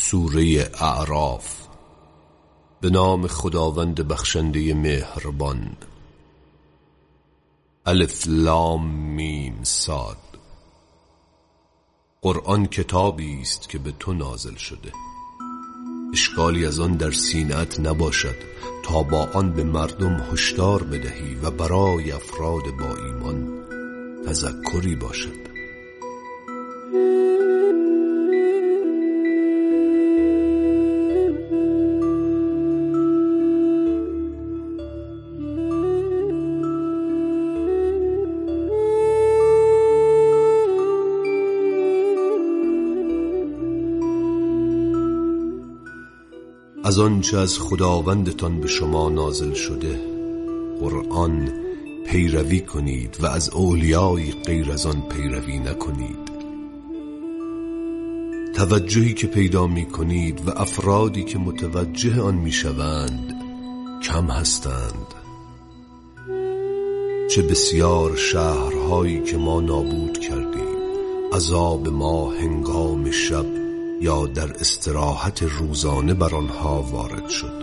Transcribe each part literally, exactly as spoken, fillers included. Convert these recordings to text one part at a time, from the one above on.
سوره اعراف. به نام خداوند بخشنده مهربان. الف لام میم صاد. قرآن کتابی است که به تو نازل شده، اشکالی از آن در سینه‌ات نباشد تا با آن به مردم هشدار بدهی و برای افراد با ایمان تذکری باشد. از آنچه از خداوندتان به شما نازل شده قرآن پیروی کنید و از اولیای غیر از آن پیروی نکنید. توجهی که پیدا می کنید و افرادی که متوجه آن می شوند کم هستند. چه بسیار شهرهایی که ما نابود کردیم، عذاب ما هنگام شب یا در استراحت روزانه بر آنها وارد شد.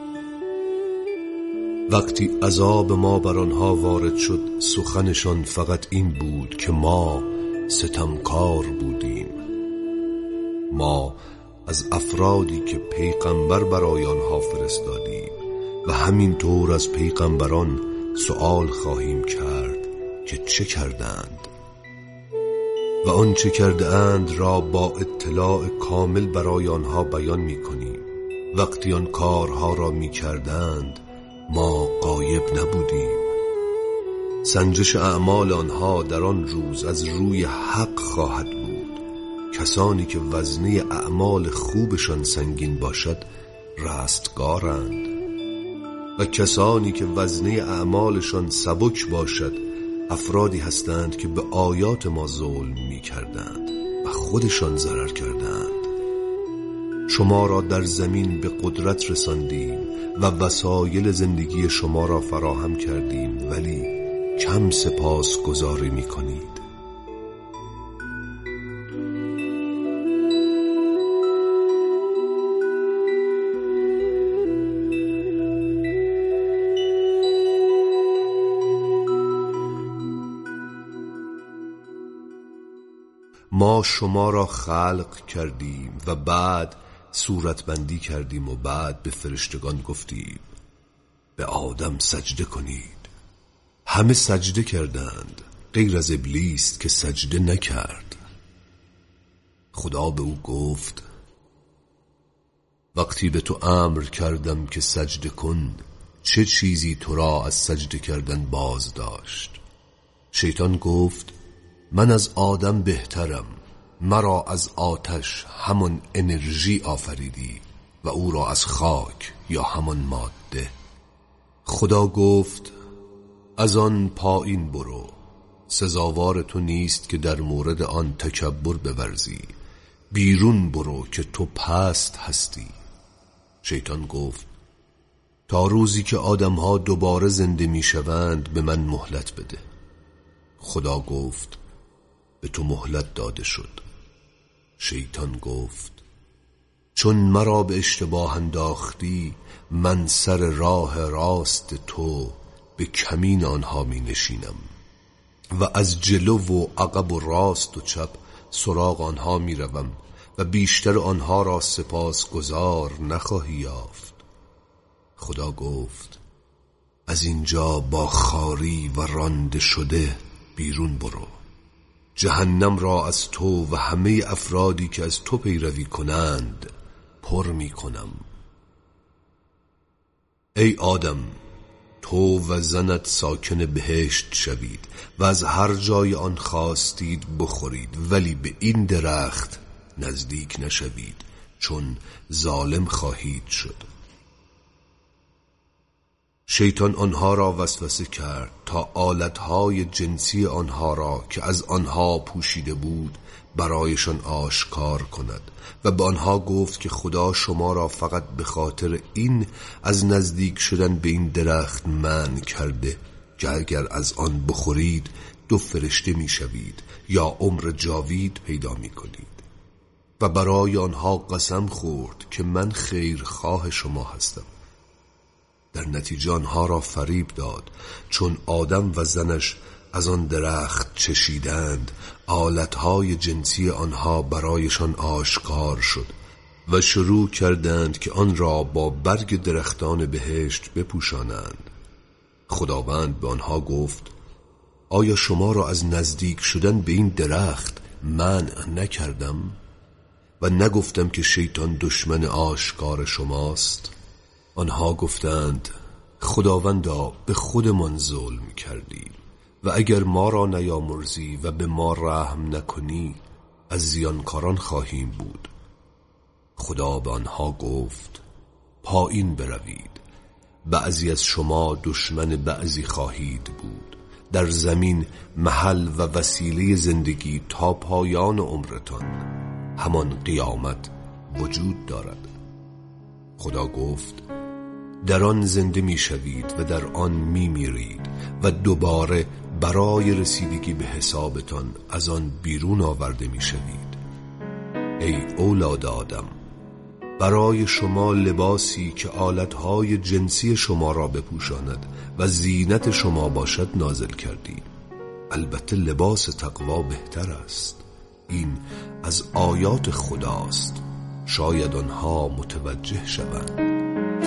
وقتی عذاب ما بر آنها وارد شد سخنشان فقط این بود که ما ستمکار بودیم. ما از افرادی که پیغمبر برای آنها فرستادیم و همینطور از پیغمبران سؤال خواهیم کرد که چه کردند و آنچه کرده اند را با اطلاع کامل برای آنها بیان می کنیم. وقتی آن کارها را می کردند ما غایب نبودیم. سنجش اعمال آنها در آن روز از روی حق خواهد بود. کسانی که وزنه اعمال خوبشان سنگین باشد رستگارند و کسانی که وزنه اعمالشان سبک باشد افرادی هستند که به آیات ما ظلم می کردند و خودشان ضرر کردند. شما را در زمین به قدرت رساندیم و وسایل زندگی شما را فراهم کردیم ولی کم سپاس گزاری می کنید. ما شما را خلق کردیم و بعد صورتبندی کردیم و بعد به فرشتگان گفتیم به آدم سجده کنید. همه سجده کردند غیر از ابلیس که سجده نکرد. خدا به او گفت وقتی به تو امر کردم که سجده کن چه چیزی تو را از سجده کردن باز داشت؟ شیطان گفت من از آدم بهترم، مرا از آتش همان انرژی آفریدی و او را از خاک یا همان ماده. خدا گفت از آن پایین برو، سزاوار تو نیست که در مورد آن تکبر بورزی. بیرون برو که تو پست هستی. شیطان گفت تا روزی که آدمها دوباره زنده می شوند به من مهلت بده. خدا گفت به تو مهلت داده شد. شیطان گفت چون مرا به اشتباه انداختی من سر راه راست تو به کمین آنها می نشینم و از جلو و عقب و راست و چپ سراغ آنها می روم و بیشتر آنها را سپاس گزار نخواهی یافت. خدا گفت از اینجا با خاری و رانده شده بیرون برو. جهنم را از تو و همه افرادی که از تو پیروی کنند پر می کنم. ای آدم تو و زنت ساکن بهشت شوید و از هر جای آن خواستید بخورید ولی به این درخت نزدیک نشوید چون ظالم خواهید شد. شیطان آنها را وسوسه کرد تا آلتهای جنسی آنها را که از آنها پوشیده بود برایشان آشکار کند و به آنها گفت که خدا شما را فقط به خاطر این از نزدیک شدن به این درخت منع کرده که اگر از آن بخورید دو فرشته می شوید یا عمر جاوید پیدا می کنید. و برای آنها قسم خورد که من خیرخواه شما هستم. در نتیجه آنها را فریب داد. چون آدم و زنش از آن درخت چشیدند، آلتهای جنسی آنها برایشان آشکار شد و شروع کردند که آن را با برگ درختان بهشت بپوشانند. خداوند به آنها گفت: آیا شما را از نزدیک شدن به این درخت منع نکردم و نگفتم که شیطان دشمن آشکار شماست؟ آنها گفتند: خداوندا، به خودمان ظلم کردیم و اگر ما را نیامرزی و به ما رحم نکنی از زیانکاران خواهیم بود. خدا به آنها گفت: پایین بروید، بعضی از شما دشمن بعضی خواهید بود. در زمین محل و وسیله زندگی تا پایان عمرتان، همان قیامت، وجود دارد. خدا گفت: در آن زنده می شوید و در آن می میرید و دوباره برای رسیدگی به حسابتان از آن بیرون آورده می شوید. ای اولاد آدم، برای شما لباسی که آلتهای جنسی شما را بپوشاند و زینت شما باشد نازل کردیم. البته لباس تقوا بهتر است. این از آیات خداست، شاید آنها متوجه شوند.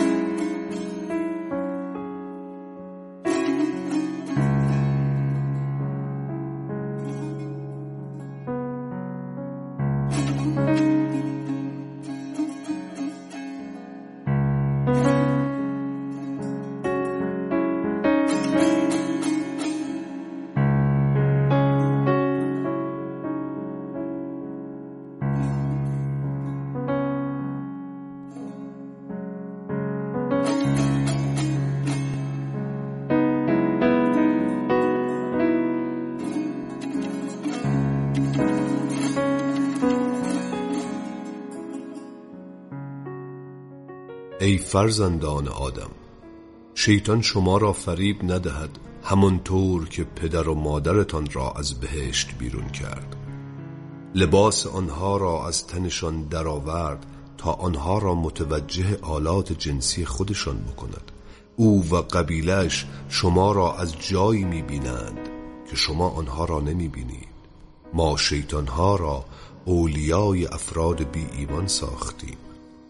ای فرزندان آدم، شیطان شما را فریب ندهد همانطور که پدر و مادرتان را از بهشت بیرون کرد. لباس آنها را از تنشان درآورد تا آنها را متوجه آلات جنسی خودشان بکند. او و قبیله‌اش شما را از جایی می‌بینند که شما آنها را نمی‌بینید. ما شیطانها را اولیای افراد بی ایمان ساختیم.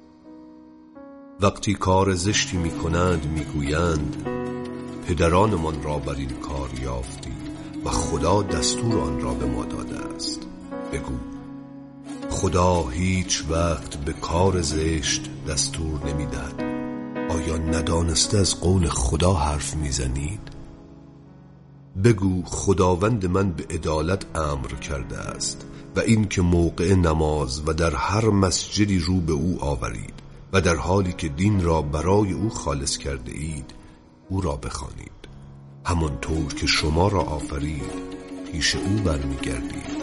وقتی کار زشتی می کنند می گویند: پدرانمان را بر این کار یافتیم و خدا دستور آن را به ما داده است. بگو: خدا هیچ وقت به کار زشت دستور نمی دهد. آیا ندانسته از قول خدا حرف می زنید؟ بگو: خداوند من به عدالت امر کرده است و این که موقع نماز و در هر مسجدی رو به او آورید و در حالی که دین را برای او خالص کرده اید او را بخوانید. همانطور که شما را آفرید پیش او برمیگردید.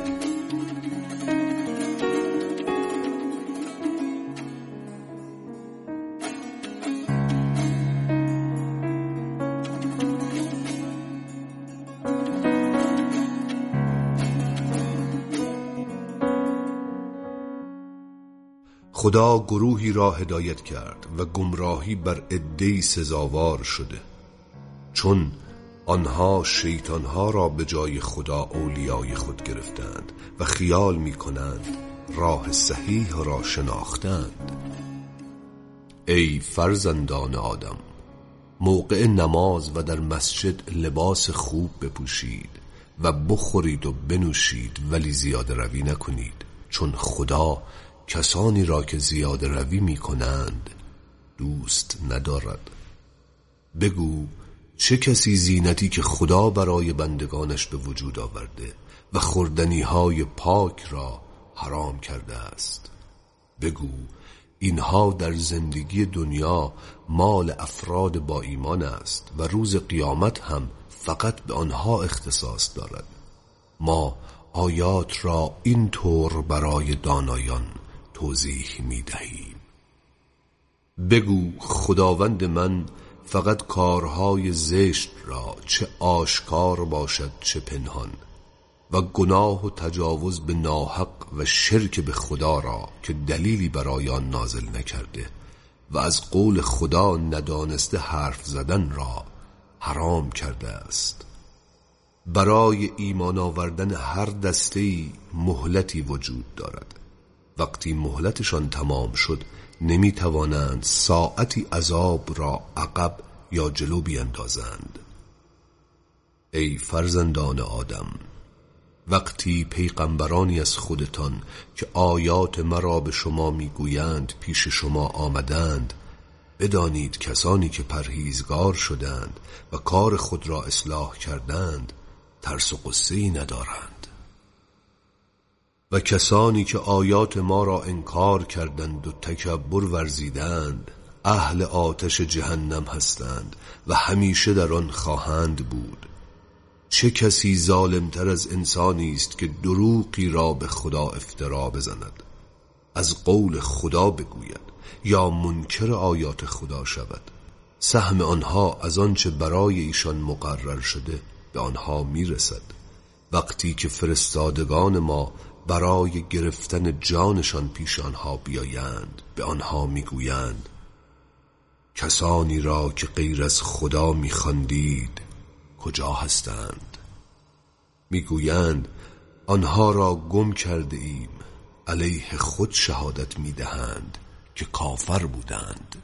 خدا گروهی را هدایت کرد و گمراهی بر عده‌ای سزاوار شده، چون آنها شیطانها را به جای خدا اولیای خود گرفتند و خیال می کنند راه صحیح را شناختند. ای فرزندان آدم، موقع نماز و در مسجد لباس خوب بپوشید و بخورید و بنوشید، ولی زیاده روی نکنید، چون خدا کسانی را که زیاده روی می کنند دوست ندارد. بگو: چه کسی زینتی که خدا برای بندگانش به وجود آورده و خوردنی های پاک را حرام کرده است. بگو: اینها در زندگی دنیا مال افراد با ایمان است و روز قیامت هم فقط به آنها اختصاص دارد. ما آیات را این طور برای دانایان توضیح می دهیم. بگو: خداوند من فقط کارهای زشت را، چه آشکار باشد چه پنهان، و گناه و تجاوز به ناحق و شرک به خدا را که دلیلی برای آن نازل نکرده و از قول خدا ندانسته حرف زدن را حرام کرده است. برای ایمان آوردن هر دسته‌ای مهلتی وجود دارد. وقتی مهلتشان تمام شد نمی توانند ساعتی عذاب را عقب یا جلو بیندازند. ای فرزندان آدم، وقتی پیغمبرانی از خودتان که آیات مرا به شما میگویند پیش شما آمدند، بدانید کسانی که پرهیزگار شدند و کار خود را اصلاح کردند ترس و غصه‌ای ندارند، و کسانی که آیات ما را انکار کردند و تکبر ورزیدند اهل آتش جهنم هستند و همیشه در آن خواهند بود. چه کسی ظالمتر از انسانی است که دروغی را به خدا افترا بزند، از قول خدا بگوید یا منکر آیات خدا شود. سهم آنها از آنچه برای ایشان مقرر شده به آنها میرسد. وقتی که فرستادگان ما برای گرفتن جانشان پیش آنها بیایند به آنها میگویند کسانی را که غیر از خدا میخواندید کجا هستند؟ میگویند آنها را گم کرده ایم. علیه خود شهادت میدهند که کافر بودند.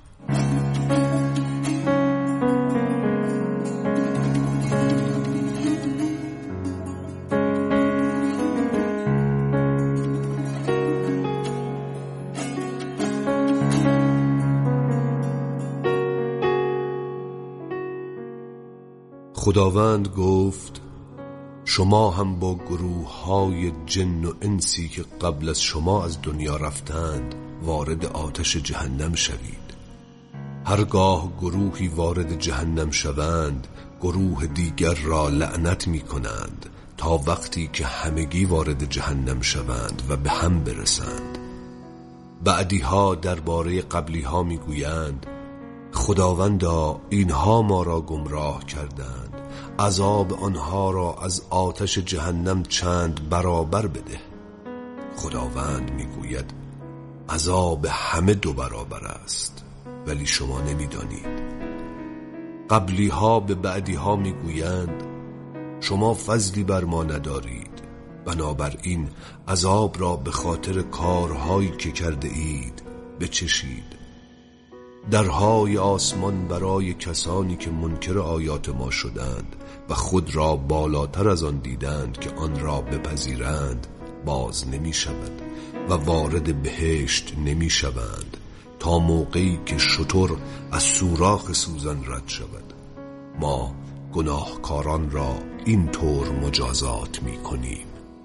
خداوند گفت شما هم با گروه های جن و انسی که قبل از شما از دنیا رفتند وارد آتش جهنم شوید. هرگاه گروهی وارد جهنم شوند گروه دیگر را لعنت می کنند تا وقتی که همگی وارد جهنم شوند و به هم برسند. بعدی ها درباره قبلی ها می گویند خداوندا اینها ما را گمراه کردند، عذاب آنها را از آتش جهنم چند برابر بده. خداوند میگوید عذاب همه دو برابر است ولی شما نمیدانید. قبلی ها به بعدی ها میگویند شما فضلی بر ما ندارید، بنابراین عذاب را به خاطر کارهایی که کرده اید بچشید. درهای آسمان برای کسانی که منکر آیات ما شدند و خود را بالاتر از آن دیدند که آن را بپذیرند باز نمی شود و وارد بهشت نمی شوند تا موقعی که شتر از سوراخ سوزن رد شود. ما گناهکاران را این طور مجازات می کنیم.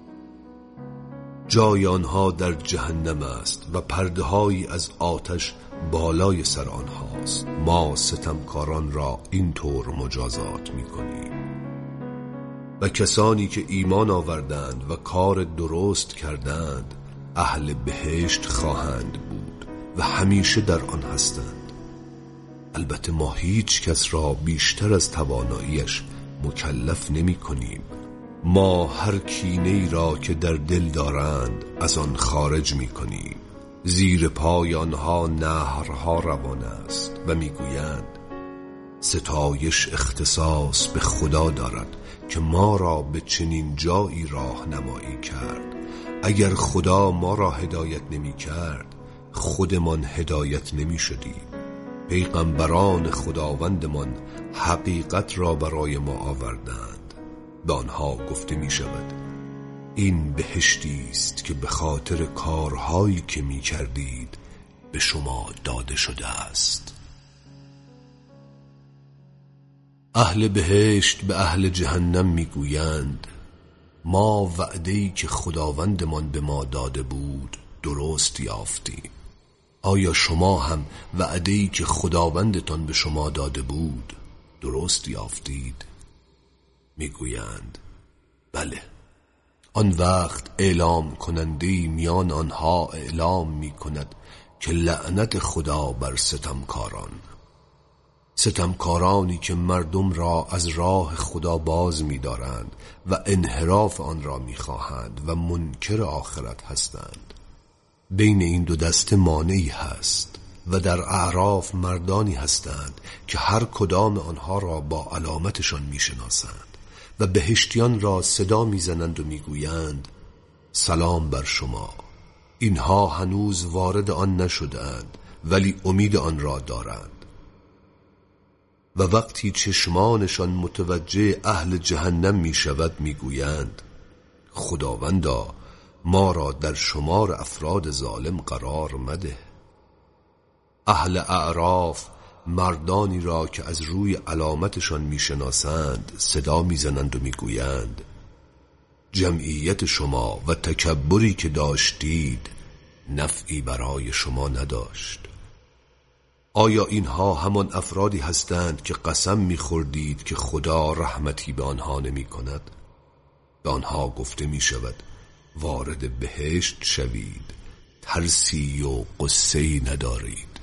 جای آنها در جهنم است و پرده‌هایی از آتش بالای سر آنهاست. ما ستمکاران را این طور مجازات می کنیم. و کسانی که ایمان آوردند و کار درست کردند اهل بهشت خواهند بود و همیشه در آن هستند. البته ما هیچ کس را بیشتر از تواناییش مکلف نمی کنیم. ما هر کینه‌ای را که در دل دارند از آن خارج می کنیم. زیر پای آنها نهرها روان است و میگویند ستایش اختصاص به خدا دارد که ما را به چنین جایی راهنمایی کرد. اگر خدا ما را هدایت نمی کرد خودمان هدایت نمی شدیم. پیغمبران خداوندمان حقیقت را برای ما آوردند. به آنها گفته می شود این بهشتی است که به خاطر کارهایی که می کردید به شما داده شده است. اهل بهشت به اهل جهنم می گویند ما وعده‌ای که خداوندمان به ما داده بود درست یافتیم. آیا شما هم وعده‌ای که خداوندتان به شما داده بود درست یافتید؟ می گویند بله. آن وقت اعلام کننده‌ای میان آنها اعلام می کند که لعنت خدا بر ستمکاران. ستمکارانی که مردم را از راه خدا باز می دارند و انحراف آن را می خواهند و منکر آخرت هستند. بین این دو دسته مانعی هست و در اعراف مردانی هستند که هر کدام آنها را با علامتشان می شناسند و بهشتیان را صدا می زنند و می گویند سلام بر شما. اینها هنوز وارد آن نشدند ولی امید آن را دارند. و وقتی چشمانشان متوجه اهل جهنم می شود می گویند خداوندا ما را در شمار افراد ظالم قرار مده. اهل اعراف مردانی را که از روی علامتشان می شناسند صدا می زنند و می گویند جمعیت شما و تکبری که داشتید نفعی برای شما نداشت. آیا اینها همان افرادی هستند که قسم می‌خوردید که خدا رحمتی به آنها نمی کند؟ به آنها گفته می شود وارد بهشت شوید، ترسی و قصه‌ای ندارید.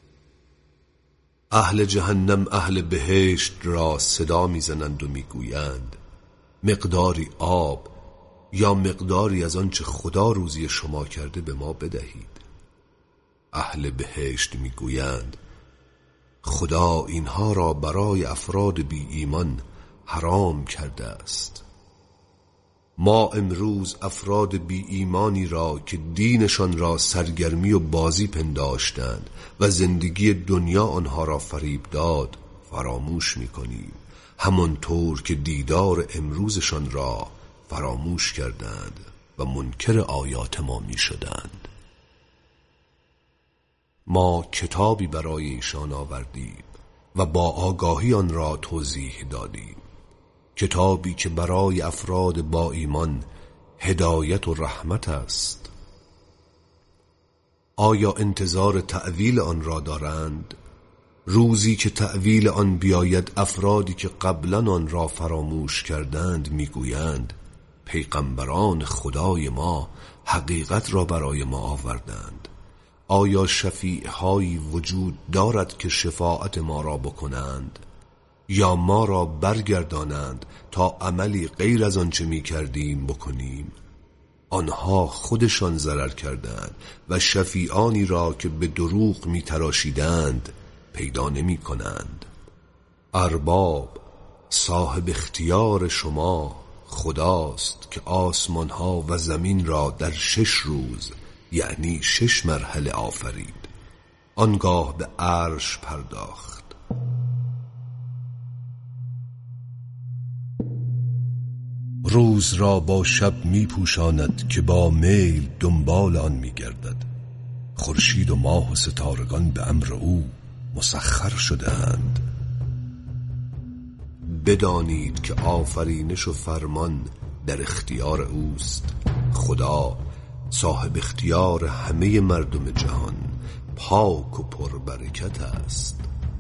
اهل جهنم اهل بهشت را صدا می‌زنند و می‌گویند مقداری آب یا مقداری از آنچه خدا روزی شما کرده به ما بدهید. اهل بهشت می‌گویند خدا اینها را برای افراد بی ایمان حرام کرده است. ما امروز افراد بی ایمانی را که دینشان را سرگرمی و بازی پنداشتند و زندگی دنیا آنها را فریب داد فراموش می‌کنیم، همانطور که دیدار امروزشان را فراموش کردند و منکر آیات ما می‌شدند. ما کتابی برای ایشان آوردیم و با آگاهی آن را توضیح دادیم، کتابی که برای افراد با ایمان هدایت و رحمت است. آیا انتظار تأویل آن را دارند؟ روزی که تأویل آن بیاید افرادی که قبلا آن را فراموش کردند میگویند پیغمبران خدای ما حقیقت را برای ما آوردند. آیا شفیع هایی وجود دارد که شفاعت ما را بکنند یا ما را برگردانند تا عملی غیر از آنچه می کردیم بکنیم؟ آنها خودشان ضرر کردند و شفیعانی را که به دروغ می تراشیدند پیدا نمی کنند. ارباب صاحب اختیار شما خداست که آسمان ها و زمین را در شش روز یعنی شش مرحله آفرید، آنگاه به عرش پرداخت. روز را با شب می پوشاند که با میل دنبال آن می گردد. خورشید و ماه و ستارگان به امر او مسخر شدند. بدانید که آفرینش و فرمان در اختیار اوست. خدا صاحب اختیار همه مردم جهان پاک و پربرکت است.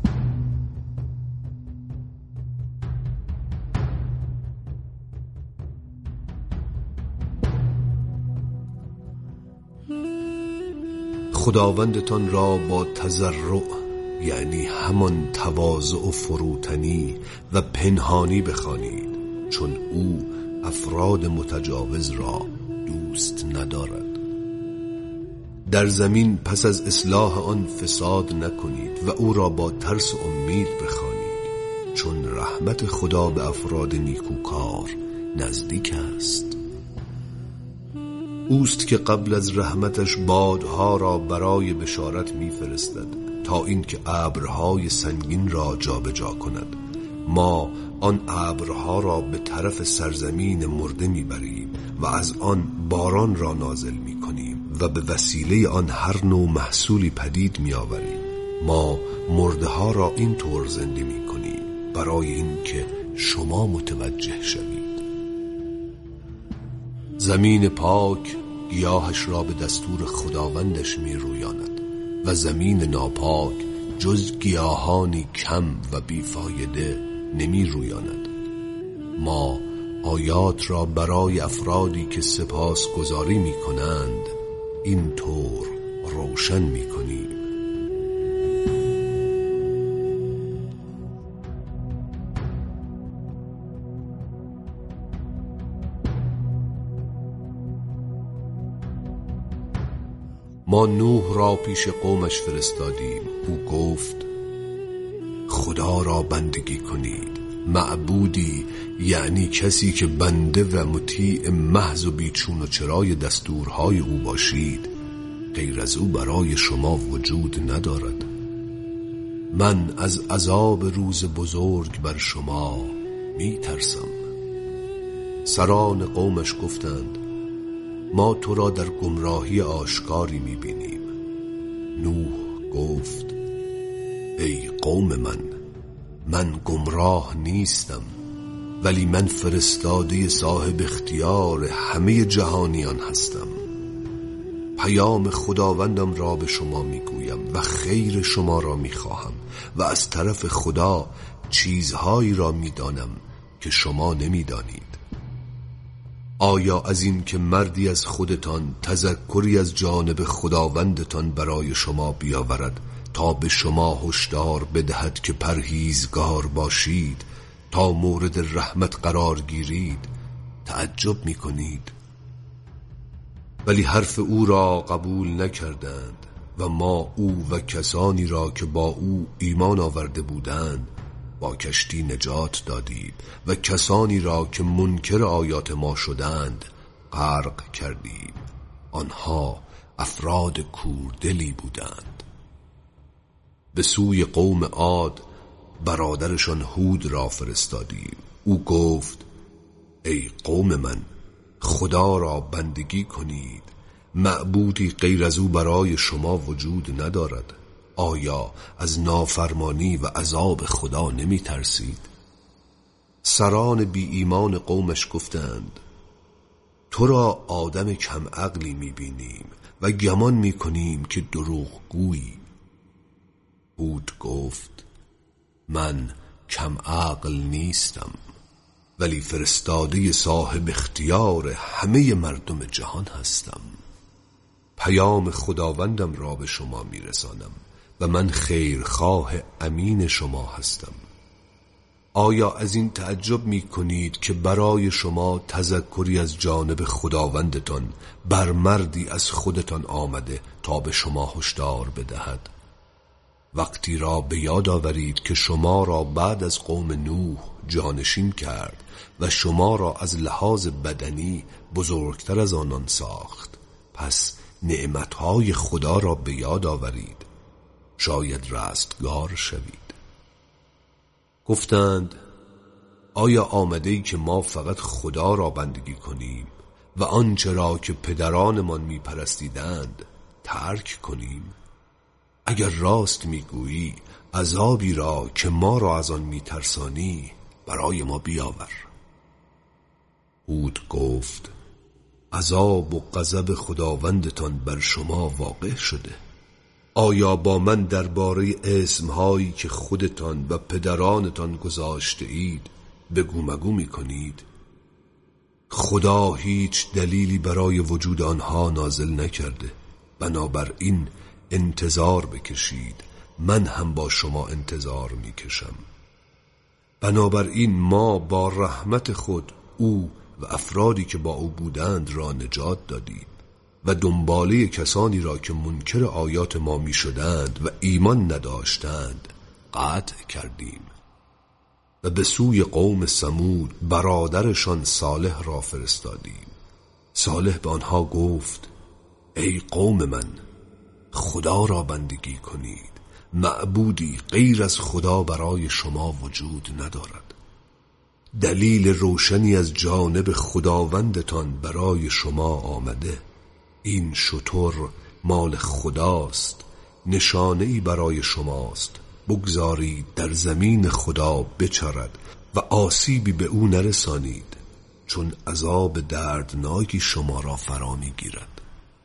خداوندتان را با تضرع یعنی همان تواضع و فروتنی و پنهانی بخوانید، چون او افراد متجاوز را دوست ندارد. در زمین پس از اصلاح آن فساد نکنید و او را با ترس و امید بخوانید، چون رحمت خدا به افراد نیکوکار نزدیک است. اوست که قبل از رحمتش بادها را برای بشارت میفرستد تا اینکه ابرهای سنگین را جابجا کند. ما آن ابرها را به طرف سرزمین مرده میبریم و از آن باران را نازل میکنیم و به وسیله آن هر نوع محصولی پدید میآوریم. ما مرده ها را این طور زنده میکنیم برای اینکه شما متوجه شوید. زمین پاک گیاهش را به دستور خداوندش می رویاند و زمین ناپاک جز گیاهانی کم و بیفایده نمی رویاند. ما آیات را برای افرادی که سپاس گزاری می کنند این طور روشن می کنیم. ما نوح را پیش قومش فرستادیم. او گفت خدا را بندگی کنید. معبودی یعنی کسی که بنده و مطیع محض و بیچون و چرای دستورهای او باشید، غیر از او برای شما وجود ندارد. من از عذاب روز بزرگ بر شما می ترسم. سران قومش گفتند ما تو را در گمراهی آشکاری می بینیم. نوح گفت ای قوم من، من گمراه نیستم، ولی من فرستاده صاحب اختیار همه جهانیان هستم. پیام خداوندم را به شما میگویم و خیر شما را میخواهم و از طرف خدا چیزهایی را میدانم که شما نمیدانید. آیا از این که مردی از خودتان تذکری از جانب خداوندتان برای شما بیاورد تا به شما هشدار بدهد که پرهیزگار باشید تا مورد رحمت قرار گیرید تعجب می کنید؟ ولی حرف او را قبول نکردند و ما او و کسانی را که با او ایمان آورده بودند با کشتی نجات دادیم و کسانی را که منکر آیات ما شدند غرق کردیم. آنها افراد کوردلی بودند. به سوی قوم عاد برادرشان هود را فرستادیم. او گفت ای قوم من، خدا را بندگی کنید. معبودی غیر از او برای شما وجود ندارد. آیا از نافرمانی و عذاب خدا نمی ترسید؟ سران بی ایمان قومش گفتند تو را آدم کم عقلی می بینیم و گمان می کنیم که دروغ گویی. هود گفت من کم عقل نیستم، ولی فرستاده صاحب اختیار همه مردم جهان هستم. پیام خداوندم را به شما می رسانم و من خیرخواه امین شما هستم. آیا از این تعجب می کنید که برای شما تذکری از جانب خداوندتان بر مردی از خودتان آمده تا به شما هشدار بدهد؟ وقتی را به یاد آورید که شما را بعد از قوم نوح جانشین کرد و شما را از لحاظ بدنی بزرگتر از آنان ساخت. پس نعمتهای خدا را به یاد آورید، شاید رستگار شوید. گفتند آیا آمده ای که ما فقط خدا را بندگی کنیم و آنچه را که پدرانمان می پرستیدند ترک کنیم؟ اگر راست میگویی عذابی را که ما را از آن میترسانی برای ما بیاور. هود گفت عذاب و غضب خداوندتان بر شما واقع شده. آیا با من درباره اسمهایی که خودتان و پدرانتان گذاشته اید بگو مگو می کنید؟ خدا هیچ دلیلی برای وجود آنها نازل نکرده. بنابراین انتظار بکشید، من هم با شما انتظار میکشم. بنابراین ما با رحمت خود او و افرادی که با او بودند را نجات دادیم و دنباله کسانی را که منکر آیات ما می شدند و ایمان نداشتند قطع کردیم. و به سوی قوم ثمود برادرشان صالح را فرستادیم. صالح به آنها گفت ای قوم من، خدا را بندگی کنید. معبودی غیر از خدا برای شما وجود ندارد. دلیل روشنی از جانب خداوندتان برای شما آمده. این شتر مال خداست، نشانه‌ای برای شماست. بگذارید در زمین خدا بچرد و آسیبی به او نرسانید، چون عذاب دردناکی شما را فرا می‌گیرد.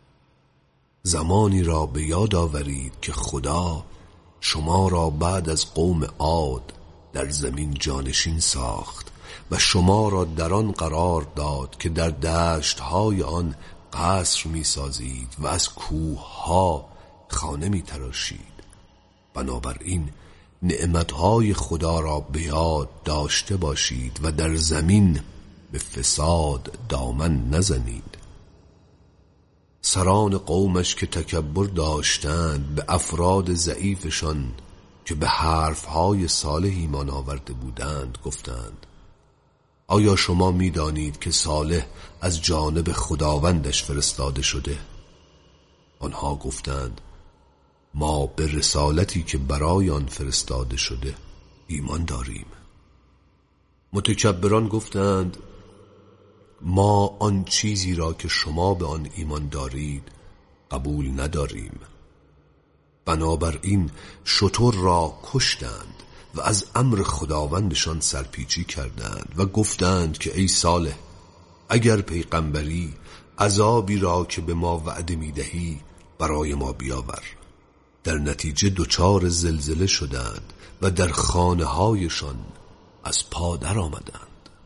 زمانی را به یاد آورید که خدا شما را بعد از قوم عاد در زمین جانشین ساخت و شما را در آن قرار داد که در دشت‌های آن قصر می سازید و از کوه‌ها خانه می تراشید. بنابراین نعمتهای خدا را به یاد داشته باشید و در زمین به فساد دامن نزنید. سران قومش که تکبر داشتند به افراد ضعیفشان که به حرفهای صالح ایمان آورده بودند گفتند: آیا شما می دانید که صالح از جانب خداوندش فرستاده شده؟ آنها گفتند: ما به رسالتی که برای آن فرستاده شده ایمان داریم. متکبران گفتند: ما آن چیزی را که شما به آن ایمان دارید قبول نداریم. بنابراین شتر را کشتند و از امر خداوندشان سرپیچی کردند و گفتند که ای صالح، اگر پیغمبری عذابی را که به ما وعده میدهی برای ما بیاور. در نتیجه دچار زلزله شدند و در خانه هایشان از پا در آمدند.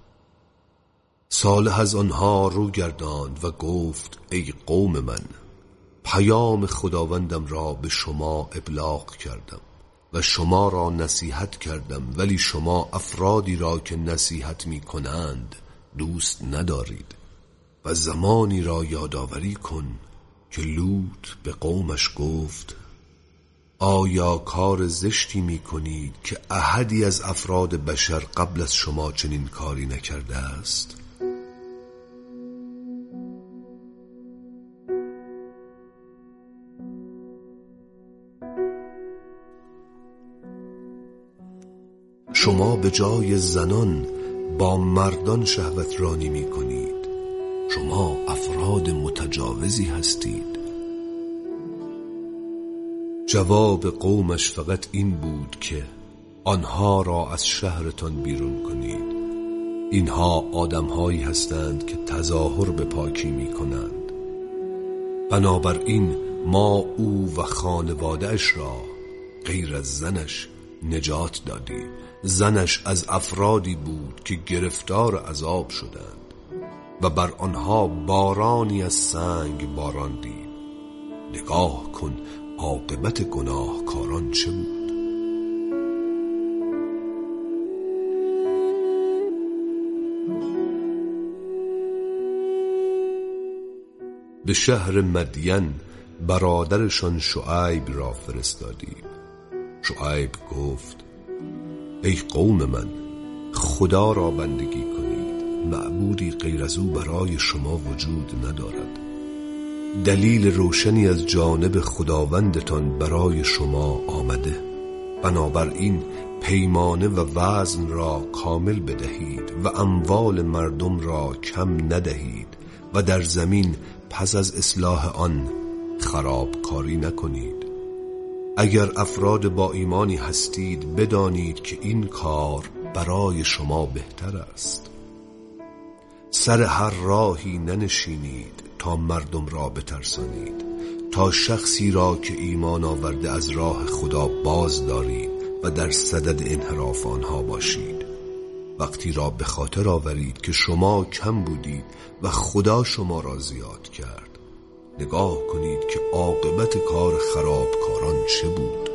صالح از آنها رو گرداند و گفت: ای قوم من، پیام خداوندم را به شما ابلاغ کردم و شما را نصیحت کردم، ولی شما افرادی را که نصیحت می کنند دوست ندارید. و زمانی را یادآوری کن که لوط به قومش گفت: آیا کار زشتی می کنید که احدی از افراد بشر قبل از شما چنین کاری نکرده است؟ شما به جای زنان با مردان شهوت رانی می کنید. شما افراد متجاوزی هستید. جواب قومش فقط این بود که آنها را از شهرتان بیرون کنید. اینها آدمهایی هستند که تظاهر به پاکی می کنند. بنابراین ما او و خانواده‌اش را غیر از زنش نجات دادیم. زنش از افرادی بود که گرفتار عذاب شدند و بر آنها بارانی از سنگ باراندیم. نگاه کن عاقبت گناهکاران چه بود. به شهر مدین برادرشان شعیب را فرستادیم. شعیب گفت: ای قوم من، خدا را بندگی کنید. معبودی غیر از او برای شما وجود ندارد. دلیل روشنی از جانب خداوندتان برای شما آمده. بنابراین پیمانه و وزن را کامل بدهید و اموال مردم را کم ندهید و در زمین پس از اصلاح آن خرابکاری نکنید. اگر افراد با ایمانی هستید بدانید که این کار برای شما بهتر است. سر هر راهی ننشینید تا مردم را بترسانید، تا شخصی را که ایمان آورده از راه خدا باز دارید و در صدد انحراف آنها باشید. وقتی را به خاطر آورید که شما کم بودید و خدا شما را زیاد کرد. نگاه کنید که عاقبت کار خرابکاران چه بود.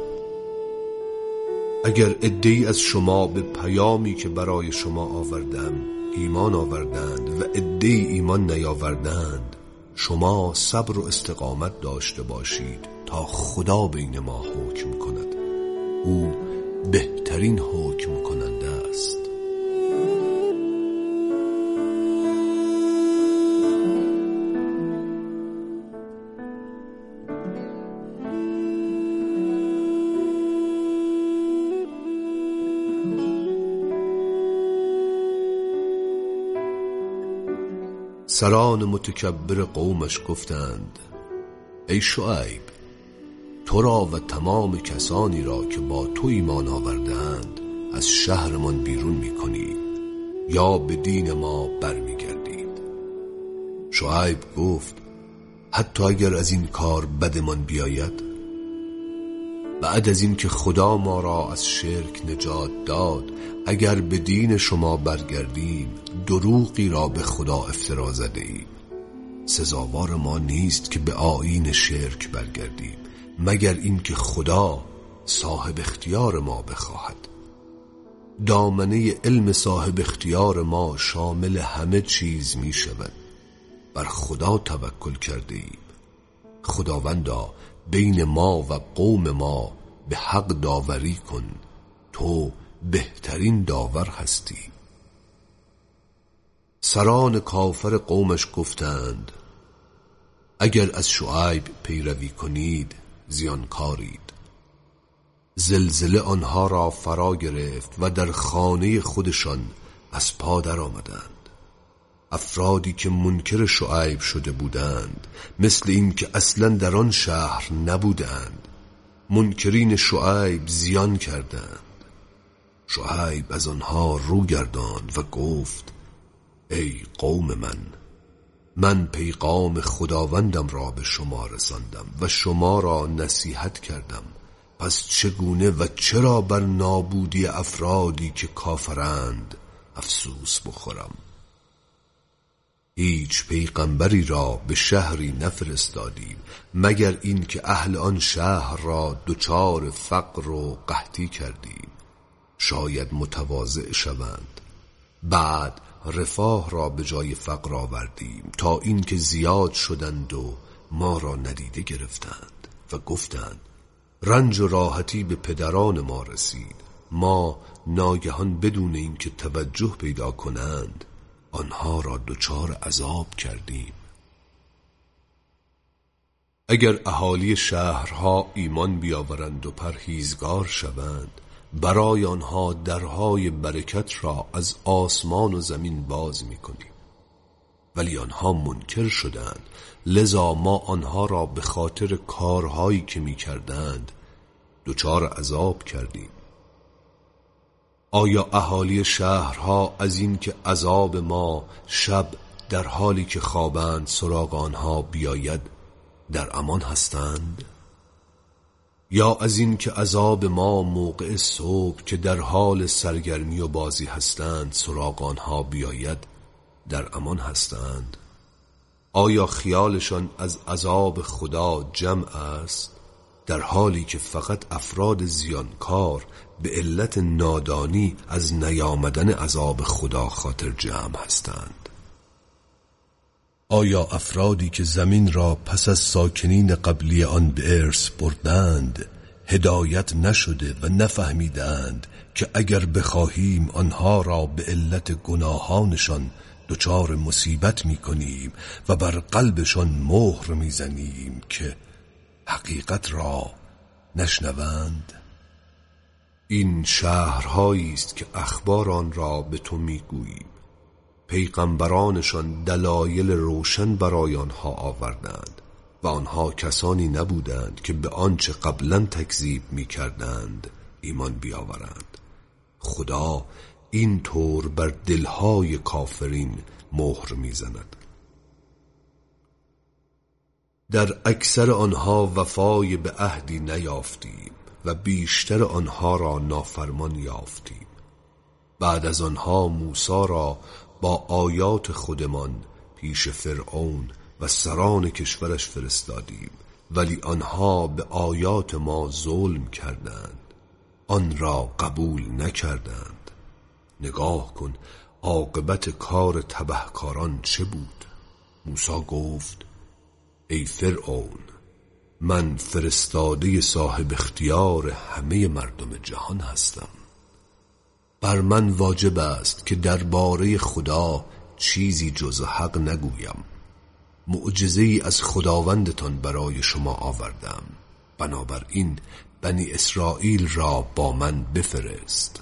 اگر عده‌ای از شما به پیامی که برای شما آوردم ایمان آوردند و عده‌ای ایمان نیاوردند، شما صبر و استقامت داشته باشید تا خدا بین ما حکم کند. او بهترین حکم کننده است. سران متکبر قومش گفتند: ای شعیب، تو را و تمام کسانی را که با تو ایمان آوردند از شهرمان بیرون می‌کنی یا به دین ما برمیگردید. شعیب گفت: حتی اگر از این کار بدمان بیاید، بعد از این که خدا ما را از شرک نجات داد، اگر به دین شما برگردیم دروغی را به خدا افترا زده ایم. سزاوار ما نیست که به آیین شرک برگردیم مگر این که خدا صاحب اختیار ما بخواهد. دامنه علم صاحب اختیار ما شامل همه چیز می شود. بر خدا توکل کرده ایم خداوندا بین ما و قوم ما به حق داوری کن، تو بهترین داور هستی. سران کافر قومش گفتند اگر از شعیب پیروی کنید زیانکارید. زلزله آنها را فرا گرفت و در خانه خودشان از پا در آمدند. افرادی که منکر شعیب شده بودند مثل این که اصلا در آن شهر نبودند منکرین شعیب زیان کردند. شعیب از آنها رو گرداند و گفت ای قوم من، من پیغام خداوندم را به شما رساندم و شما را نصیحت کردم، پس چگونه و چرا بر نابودی افرادی که کافرند افسوس بخورم؟ هیچ پیغمبری را به شهری نفرستادیم مگر این که اهل آن شهر را دچار فقر و قحطی کردیم، شاید متواضع شوند. بعد رفاه را به جای فقر آوردیم تا این که زیاد شدند و ما را ندیده گرفتند و گفتند رنج و راحتی به پدران ما رسید. ما ناگهان بدون این که توجه پیدا کنند آنها را دچار عذاب کردیم. اگر اهالی شهرها ایمان بیاورند و پرهیزگار شوند برای آنها درهای برکت را از آسمان و زمین باز می‌کنیم، ولی آنها منکر شدند، لذا ما آنها را به خاطر کارهایی که می‌کردند دچار عذاب کردیم. آیا اهالی شهرها از این که عذاب ما شب در حالی که خوابند سراغ آنها بیاید در امان هستند؟ یا از این که عذاب ما موقع صبح که در حال سرگرمی و بازی هستند سراغ آنها بیاید در امان هستند؟ آیا خیالشان از عذاب خدا جمع است در حالی که فقط افراد زیانکار به علت نادانی از نیامدن عذاب خدا خاطر جمع هستند؟ آیا افرادی که زمین را پس از ساکنین قبلی آن به ارث بردند هدایت نشده و نفهمیدند که اگر بخواهیم آنها را به علت گناهانشان دچار مصیبت می کنیم و بر قلبشان مهر می زنیم که حقیقت را نشنوند؟ این شهرهایی است که اخبار آن را به تو می گوییم. پیغمبرانشان دلایل روشن برای آنها آوردند و آنها کسانی نبودند که به آنچه قبلا تکذیب می کردند ایمان بیاورند. خدا این طور بر دلهای کافرین مهر می زند. در اکثر آنها وفای به عهدی نیافتیم و بیشتر آنها را نافرمان یافتیم. بعد از آنها موسی را با آیات خودمان پیش فرعون و سران کشورش فرستادیم، ولی آنها به آیات ما ظلم کردند، آن را قبول نکردند. نگاه کن عاقبت کار تبهکاران چه بود. موسی گفت ای فرعون، من فرستاده صاحب اختیار همه مردم جهان هستم. بر من واجب است که درباره خدا چیزی جز حق نگویم. معجزه‌ای از خداوندتان برای شما آوردم، بنابراین بنی اسرائیل را با من بفرست.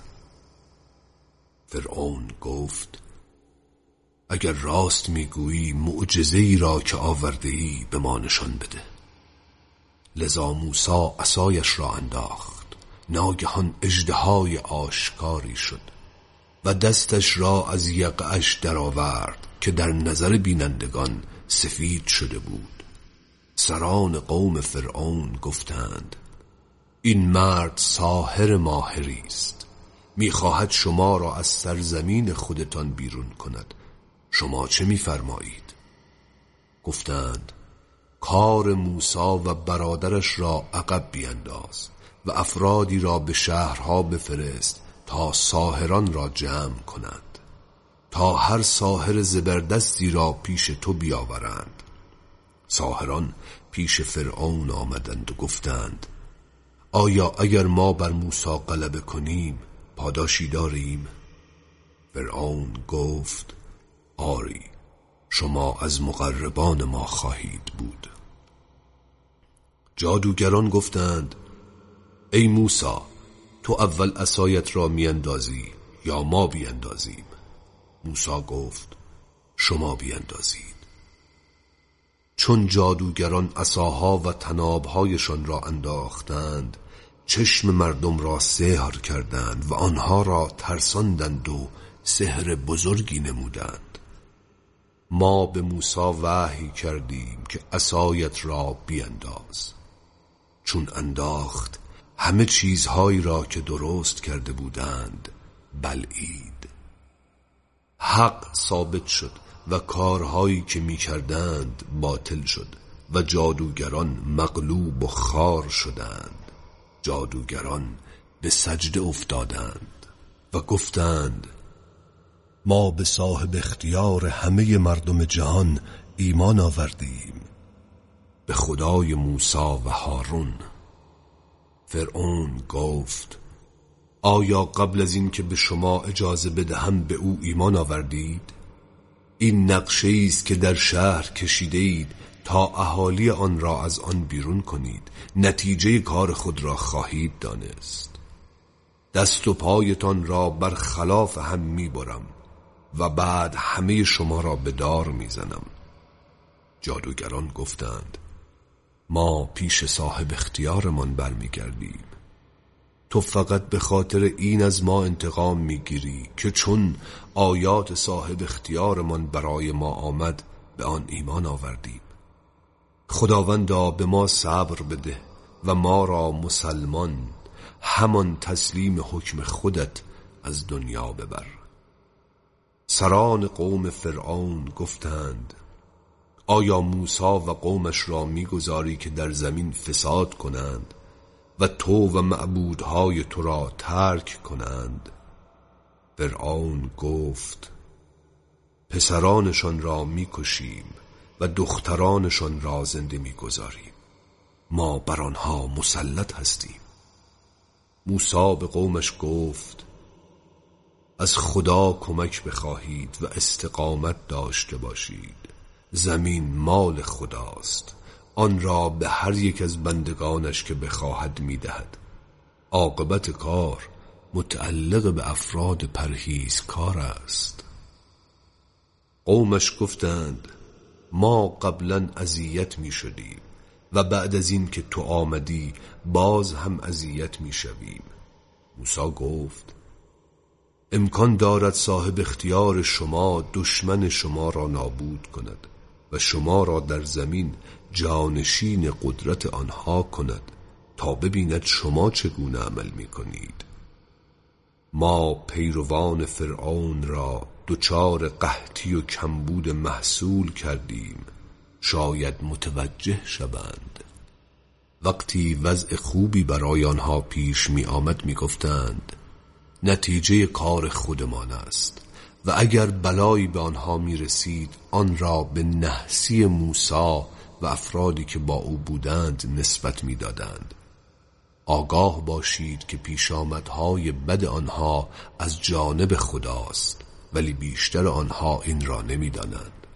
فرعون گفت اگر راست میگویی معجزه‌ای را که آورده‌ای به ما نشان بده. لذا موسی عصایش را انداخت، ناگهان اژدهای آشکاری شد و دستش را از یقه‌اش درآورد که در نظر بینندگان سفید شده بود. سران قوم فرعون گفتند این مرد ساحر ماهری است، میخواهد شما را از سرزمین خودتان بیرون کند. شما چه میفرمایید؟ گفتند کار موسی و برادرش را عقب بینداز و افرادی را به شهرها بفرست تا ساحران را جمع کنند، تا هر ساحر زبردستی را پیش تو بیاورند. ساحران پیش فرعون آمدند و گفتند آیا اگر ما بر موسی غلبه کنیم پاداشی داریم؟ فرعون گفت آری، شما از مقربان ما خواهید بود. جادوگران گفتند ای موسی، تو اول عصایت را میاندازی یا ما بیاندازیم؟ موسی گفت شما بیاندازید. چون جادوگران عصاها و طنابهایشان را انداختند، چشم مردم را سحر کردند و آنها را ترساندند و سحر بزرگی نمودند. ما به موسی وحی کردیم که عصایت را بیانداز. چون انداخت، همه چیزهایی را که درست کرده بودند بلعید. حق ثابت شد و کارهایی که می کردند باطل شد و جادوگران مغلوب و خار شدند. جادوگران به سجده افتادند و گفتند ما به صاحب اختیار همه مردم جهان ایمان آوردیم، به خدای موسی و هارون. فرعون گفت آیا قبل از این که به شما اجازه بدهم به او ایمان آوردید؟ این نقشه است که در شهر کشیده اید تا اهالی آن را از آن بیرون کنید. نتیجه کار خود را خواهید دانست. دست و پایتان را بر خلاف هم میبرم و بعد همه شما را به دار میزنم. جادوگران گفتند ما پیش صاحب اختیارمان برمیگردیم. تو فقط به خاطر این از ما انتقام میگیری که چون آیات صاحب اختیارمان برای ما آمد به آن ایمان آوردیم. خداوندا به ما صبر بده و ما را مسلمان، همان تسلیم حکم خودت، از دنیا ببر. سران قوم فرعون گفتند آیا موسی و قومش را میگذاری که در زمین فساد کنند و تو و معبودهای تو را ترک کنند؟ فرعون گفت پسرانشان را میکشیم و دخترانشان را زنده میگذاریم. ما بر آنها مسلط هستیم. موسی به قومش گفت از خدا کمک بخواهید و استقامت داشته باشید. زمین مال خداست، آن را به هر یک از بندگانش که بخواهد میدهد. عاقبت کار متعلق به افراد پرهیزکار است. قومش گفتند ما قبلا اذیت می شدیم و بعد از این که تو آمدی باز هم اذیت می شویم. موسی گفت امکان دارد صاحب اختیار شما دشمن شما را نابود کند و شما را در زمین جانشین قدرت آنها کند تا ببیند شما چگونه عمل می کنید. ما پیروان فرعون را دچار قحطی و کمبود محصول کردیم، شاید متوجه شوند. وقتی وضع خوبی برای آنها پیش می آمد می گفتند نتیجه کار خودمان است و اگر بلایی به آنها می رسید آن را به نحسی موسی و افرادی که با او بودند نسبت می دادند. آگاه باشید که پیشامدهای بد آنها از جانب خداست، ولی بیشتر آنها این را نمی دانند.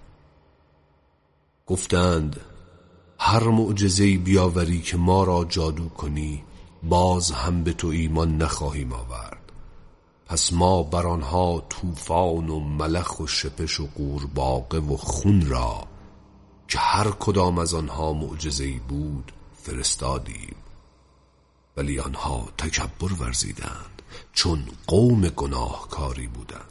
گفتند هر معجزه‌ای بیاوری که ما را جادو کنی باز هم به تو ایمان نخواهیم آورد. پس ما بر آنها طوفان و ملخ و شپش و قورباغه و خون را که هر کدام از آنها معجزه‌ای بود فرستادیم، ولی آنها تکبر ورزیدند چون قوم گناهکاری بودند.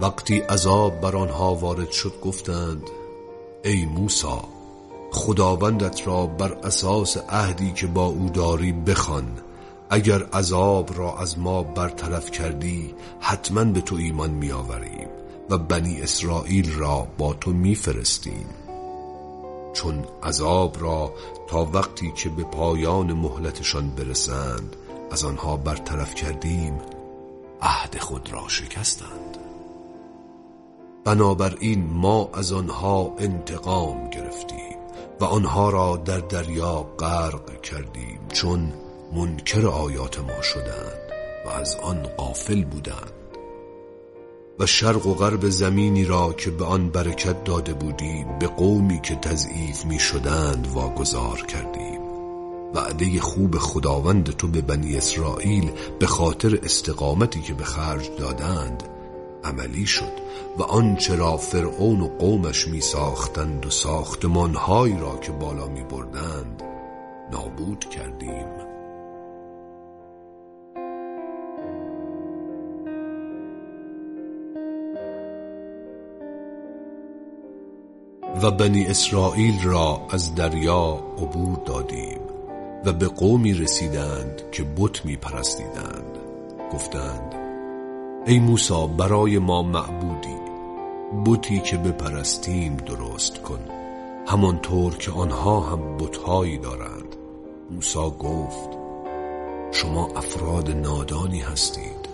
وقتی عذاب بر آنها وارد شد گفتند ای موسی خداوندت را بر اساس عهدی که با او داری بخوان، اگر عذاب را از ما برطرف کردی حتما به تو ایمان می آوریم و بنی اسرائیل را با تو می فرستیم. چون عذاب را تا وقتی که به پایان مهلتشان برسند از آنها برطرف کردیم عهد خود را شکستند. بنابراین ما از آنها انتقام گرفتیم و آنها را در دریا غرق کردیم، چون منکر آیات ما شدند و از آن غافل بودند. و شرق و غرب زمینی را که به آن برکت داده بودیم به قومی که تضعیف می شدند واگذار کردیم. وعده خوب خداوند تو به بنی اسرائیل به خاطر استقامتی که به خرج دادند عملی شد و آنچه را فرعون و قومش می ساختند و ساختمانهایی را که بالا می بردند نابود کردیم. و بنی اسرائیل را از دریا عبور دادیم و به قومی رسیدند که بت می پرستیدند. گفتند ای موسی برای ما معبودی، بتی که بپرستیم درست کن، همانطور که آنها هم بتهایی دارند. موسی گفت شما افراد نادانی هستید.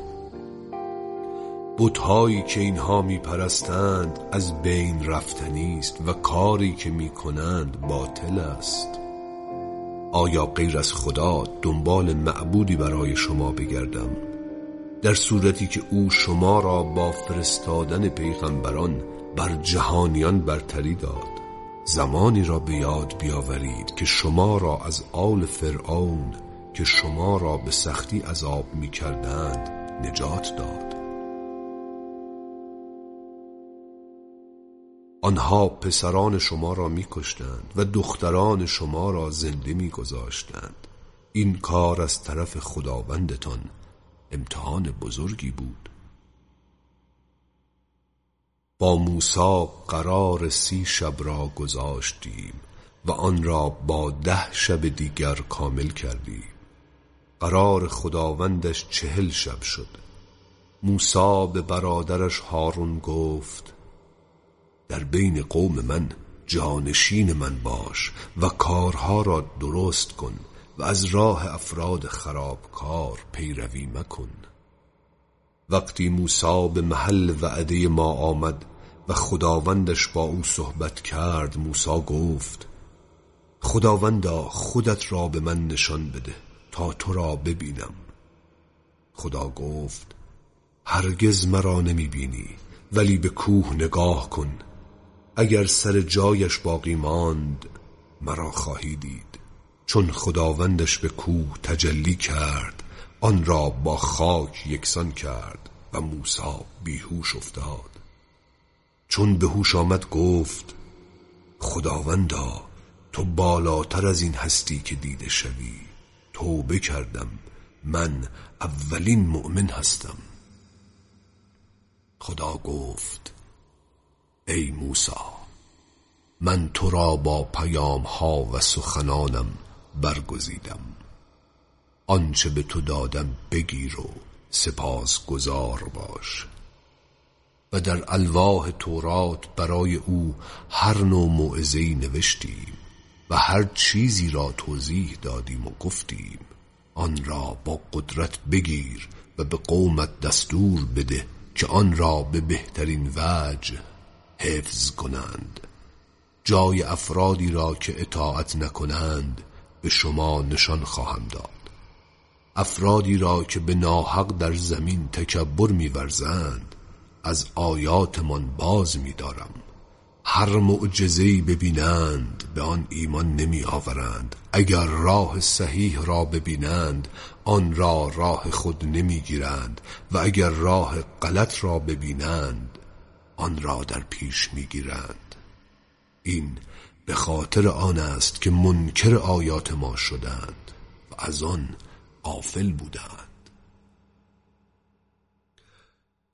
بتهایی که اینها می پرستند از بین رفتنی است و کاری که می کنند باطل است. آیا غیر از خدا دنبال معبودی برای شما بگردم، در صورتی که او شما را با فرستادن پیغمبران بر جهانیان برتری داد؟ زمانی را به یاد بیاورید که شما را از آل فرعون که شما را به سختی عذاب می کردند نجات داد. آنها پسران شما را می کشتند و دختران شما را زنده می گذاشتند. این کار از طرف خداوندتان امتحان بزرگی بود. با موسی قرار سی شب را گذاشتیم و آن را با ده شب دیگر کامل کردیم. قرار خداوندش چهل شب شد. موسی به برادرش هارون گفت در بین قوم من جانشین من باش و کارها را درست کن و از راه افراد خرابکار پیروی مکن. وقتی موسی به محل وعده ما آمد و خداوندش با او صحبت کرد، موسی گفت خداوندا خودت را به من نشان بده تا تو را ببینم. خدا گفت هرگز مرا نمی بینی، ولی به کوه نگاه کن، اگر سر جایش باقی ماند مرا خواهی دید. چون خداوندش به کوه تجلی کرد آن را با خاک یکسان کرد و موسی بیهوش افتاد. چون به هوش آمد گفت خداوندا تو بالاتر از این هستی که دیده شوی. توبه کردم، من اولین مؤمن هستم. خدا گفت ای موسی من تو را با پیام ها و سخنانم برگزیدم. آنچه به تو دادم بگیر و سپاس گزار باش. و در الواح تورات برای او هر نوع موعظه‌ای نوشتیم و هر چیزی را توضیح دادیم و گفتیم آن را با قدرت بگیر و به قومت دستور بده که آن را به بهترین وجه حفظ کنند. جای افرادی را که اطاعت نکنند به شما نشان خواهم داد. افرادی را که به ناحق در زمین تکبر می‌ورزند از آیاتمان باز می‌دارم. هر معجزه‌ای ببینند به آن ایمان نمی آورند. اگر راه صحیح را ببینند آن را راه خود نمی گیرند و اگر راه غلط را ببینند آن را در پیش می گیرند. این به خاطر آن است که منکر آیات ما شدند و از آن غافل بودند.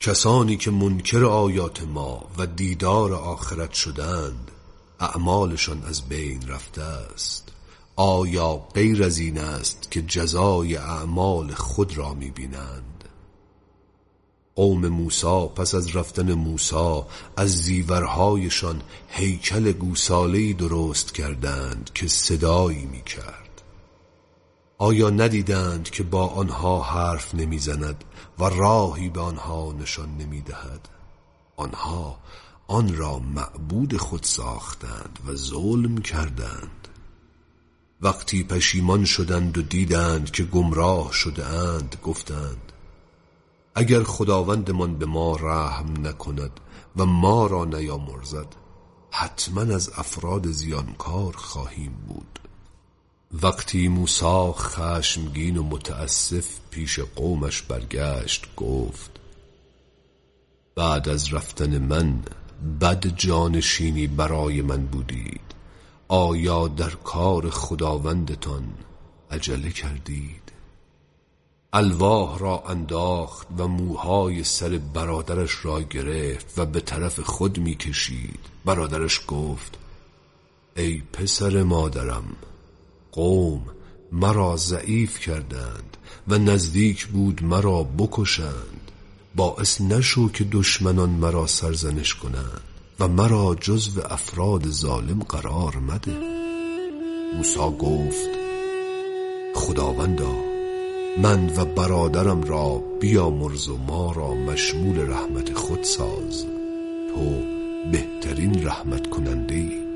کسانی که منکر آیات ما و دیدار آخرت شدند اعمالشان از بین رفته است. آیا غیر از این است که جزای اعمال خود را می‌بینند؟ قوم موسی پس از رفتن موسی از زیورهایشان هیکل گوساله‌ای درست کردند که صدایی می‌کرد. آیا ندیدند که با آنها حرف نمی‌زند و راهی به آنها نشان نمی‌دهد؟ آنها آن را معبود خود ساختند و ظلم کردند. وقتی پشیمان شدند و دیدند که گمراه شده اند گفتند اگر خداوندمان به ما رحم نکند و ما را نیامرزد حتما از افراد زیانکار خواهیم بود. وقتی موسی خشمگین و متاسف پیش قومش برگشت گفت بعد از رفتن من بد جانشینی برای من بودید. آیا در کار خداوندتان عجله کردید؟ الواح را انداخت و موهای سر برادرش را گرفت و به طرف خود می کشید. برادرش گفت ای پسر مادرم، قوم مرا ضعیف کردند و نزدیک بود مرا بکشند. باعث نشو که دشمنان مرا سرزنش کنند و مرا جزو افراد ظالم قرار مده. موسی گفت خداوندا من و برادرم را بیامرز و ما را مشمول رحمت خود ساز، تو بهترین رحمت کننده ای.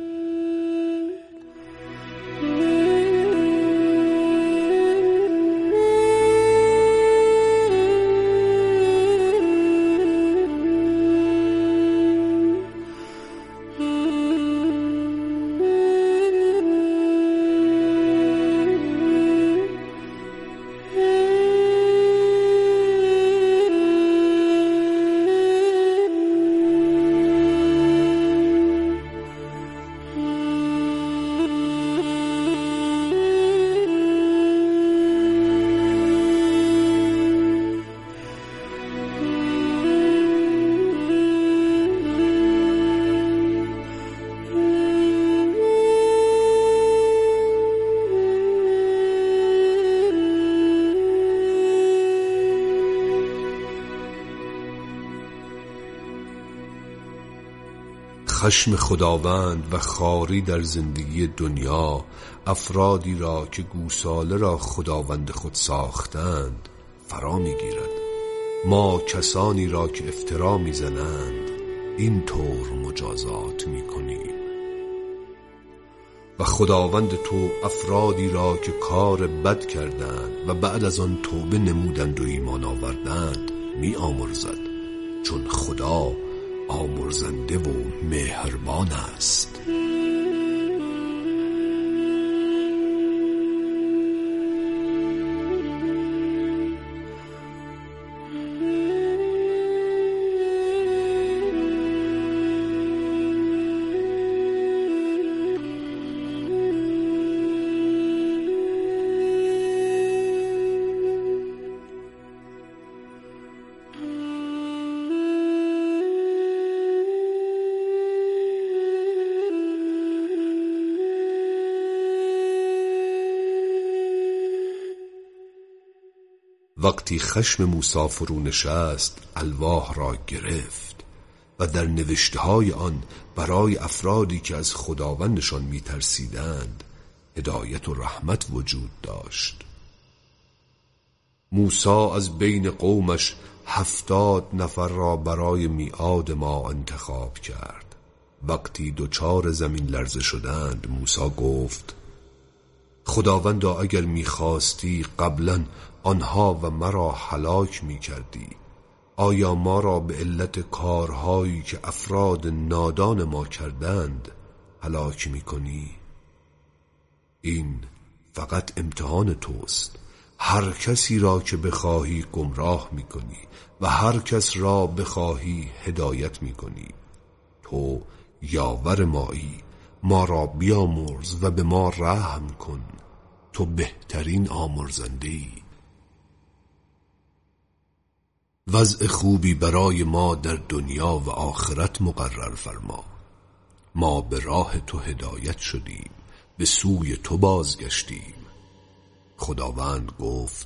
خشم خداوند و خاری در زندگی دنیا افرادی را که گوساله را خداوند خود ساختند فرا میگیرد. ما کسانی را که افترا میزنند این طور مجازات میکنیم و خداوند تو افرادی را که کار بد کردند و بعد از آن توبه نمودند و ایمان آوردند می آمرزد، چون خدا آمرزنده و مهربان است. وقتی خشم موسی فرو نشست الواح را گرفت و در نوشته‌های آن برای افرادی که از خداوندشان می‌ترسیدند هدایت و رحمت وجود داشت. موسی از بین قومش هفتاد نفر را برای میعاد ما انتخاب کرد. وقتی دوچار زمین لرزه شدند موسی گفت خداوندا اگر می‌خواستی قبلا آنها و مرا هلاک می‌کردی، آیا ما را به علت کارهایی که افراد نادان ما کردند هلاک می‌کنی؟ این فقط امتحان توست. هر کسی را که بخواهی گمراه می‌کنی و هر کس را بخواهی هدایت می‌کنی. تو یاور مایی، ما را بیامرز و به ما رحم کن، تو بهترین آمرزنده‌ای. وضع خوبی برای ما در دنیا و آخرت مقرر فرما. ما به راه تو هدایت شدیم، به سوی تو بازگشتیم. خداوند گفت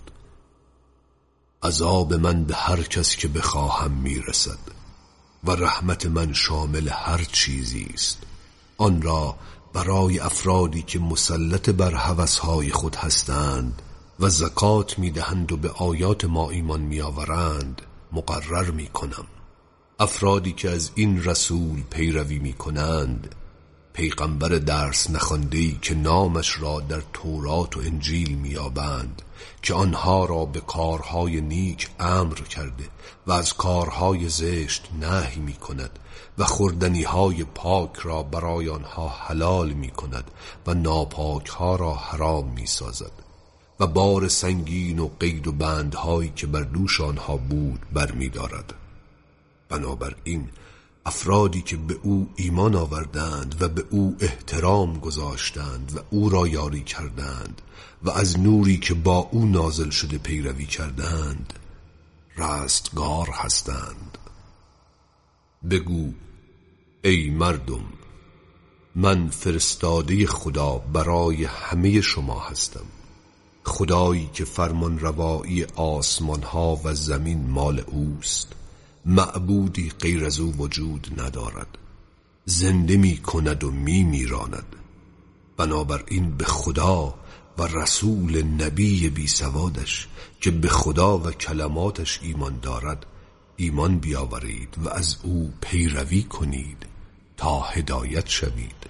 عذاب من به هر کس که بخواهم میرسد و رحمت من شامل هر چیزی است. آن را برای افرادی که مسلط بر هوسهای خود هستند و زکات میدهند و به آیات ما ایمان میآورند مقرر میکنم. افرادی که از این رسول پیروی میکنند، پیغمبر درس نخوانده‌ای که نامش را در تورات و انجیل میابند، که آنها را به کارهای نیک امر کرده و از کارهای زشت نهی میکند و خوردنیهای پاک را برای آنها حلال میکند و ناپاکها را حرام میسازد و بار سنگین و قید و بندهایی که بر دوش آنها بود برمیدارد. بنابراین افرادی که به او ایمان آوردند و به او احترام گذاشتند و او را یاری کردند و از نوری که با او نازل شده پیروی کردند رستگار هستند. بگو ای مردم، من فرستاده خدا برای همه شما هستم. خدایی که فرمان روایی آسمان ها و زمین مال اوست، معبودی غیر از او وجود ندارد، زنده می کند و می میراند. بنابراین به خدا و رسول نبی بی سوادش که به خدا و کلماتش ایمان دارد ایمان بیاورید و از او پیروی کنید تا هدایت شوید.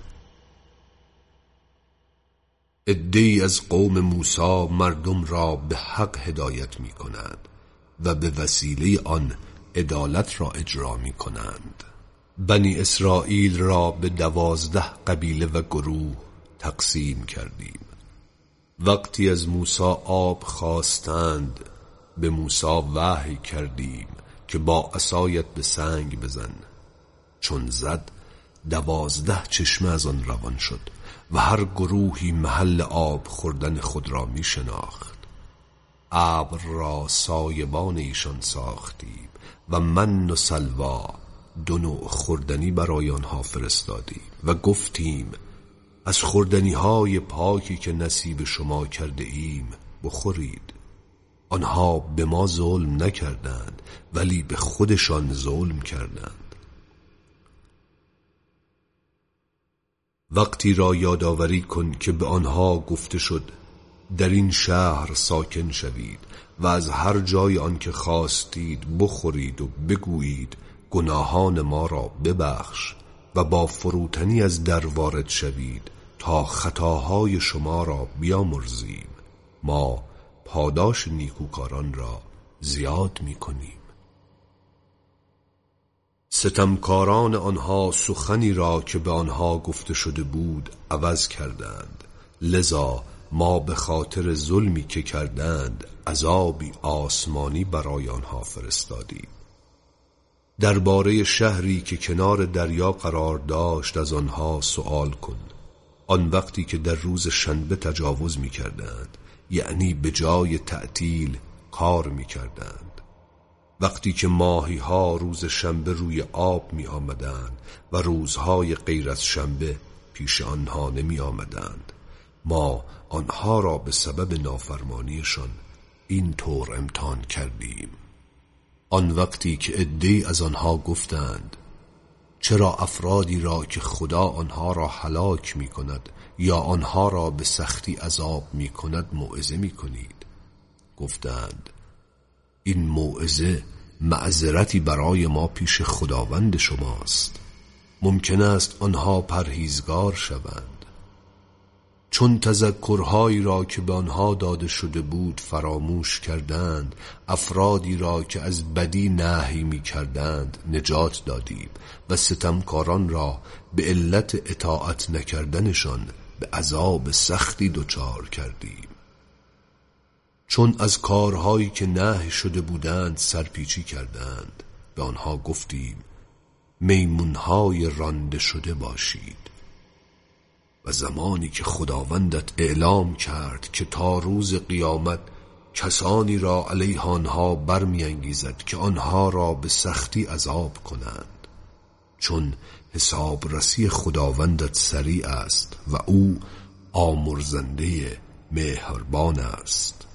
عده‌ای از قوم موسی مردم را به حق هدایت می کنند و به وسیله آن عدالت را اجرا می کنند. بنی اسرائیل را به دوازده قبیله و گروه تقسیم کردیم. وقتی از موسی آب خواستند به موسی وحی کردیم که با عصایت به سنگ بزن. چون زد دوازده چشمه از آن روان شد و هر گروهی محل آب خوردن خود را می شناخت. ابر را سایبان ایشان ساختیم و من و سلوا دو نوع خوردنی برای آنها فرستادیم و گفتیم از خوردنی های پاکی که نصیب شما کرده ایم بخورید. آنها به ما ظلم نکردند ولی به خودشان ظلم کردند. وقتی را یادآوری کن که به آنها گفته شد در این شهر ساکن شوید و از هر جای آن که خواستید بخورید و بگویید گناهان ما را ببخش و با فروتنی از در وارد شوید تا خطاهای شما را بیامرزیم. ما پاداش نیکوکاران را زیاد می کنیم. ستمکاران آنها سخنی را که به آنها گفته شده بود عوض کردند، لذا ما به خاطر ظلمی که کردند عذابی آسمانی برای آنها فرستادیم. درباره شهری که کنار دریا قرار داشت از آنها سؤال کن. آن وقتی که در روز شنبه تجاوز می کردند، یعنی به جای تعطیل کار می کردند. وقتی که ماهی ها روز شنبه روی آب می آمدند و روزهای غیر از شنبه پیش آنها نمی آمدند، ما آنها را به سبب نافرمانیشان این طور امتحان کردیم. آن وقتی که عده‌ای از آنها گفتند چرا افرادی را که خدا آنها را هلاک می کند یا آنها را به سختی عذاب می کند موعظه می کنید؟ گفتند این موعظه معذرتی برای ما پیش خداوند شماست. ممکن است آنها پرهیزگار شوند. چون تذکرهایی را که به آنها داده شده بود فراموش کردند، افرادی را که از بدی نهی می کردند نجات دادیم و ستمکاران را به علت اطاعت نکردنشان به عذاب سختی دچار کردیم. چون از کارهایی که نهی شده بودند سرپیچی کردند، به آنها گفتیم میمونهای رانده شده باشید. و زمانی که خداوندت اعلام کرد که تا روز قیامت کسانی را علیه آنها برمی انگیزد که آنها را به سختی عذاب کنند، چون حساب رسی خداوندت سریع است و او آمرزنده مهربان است.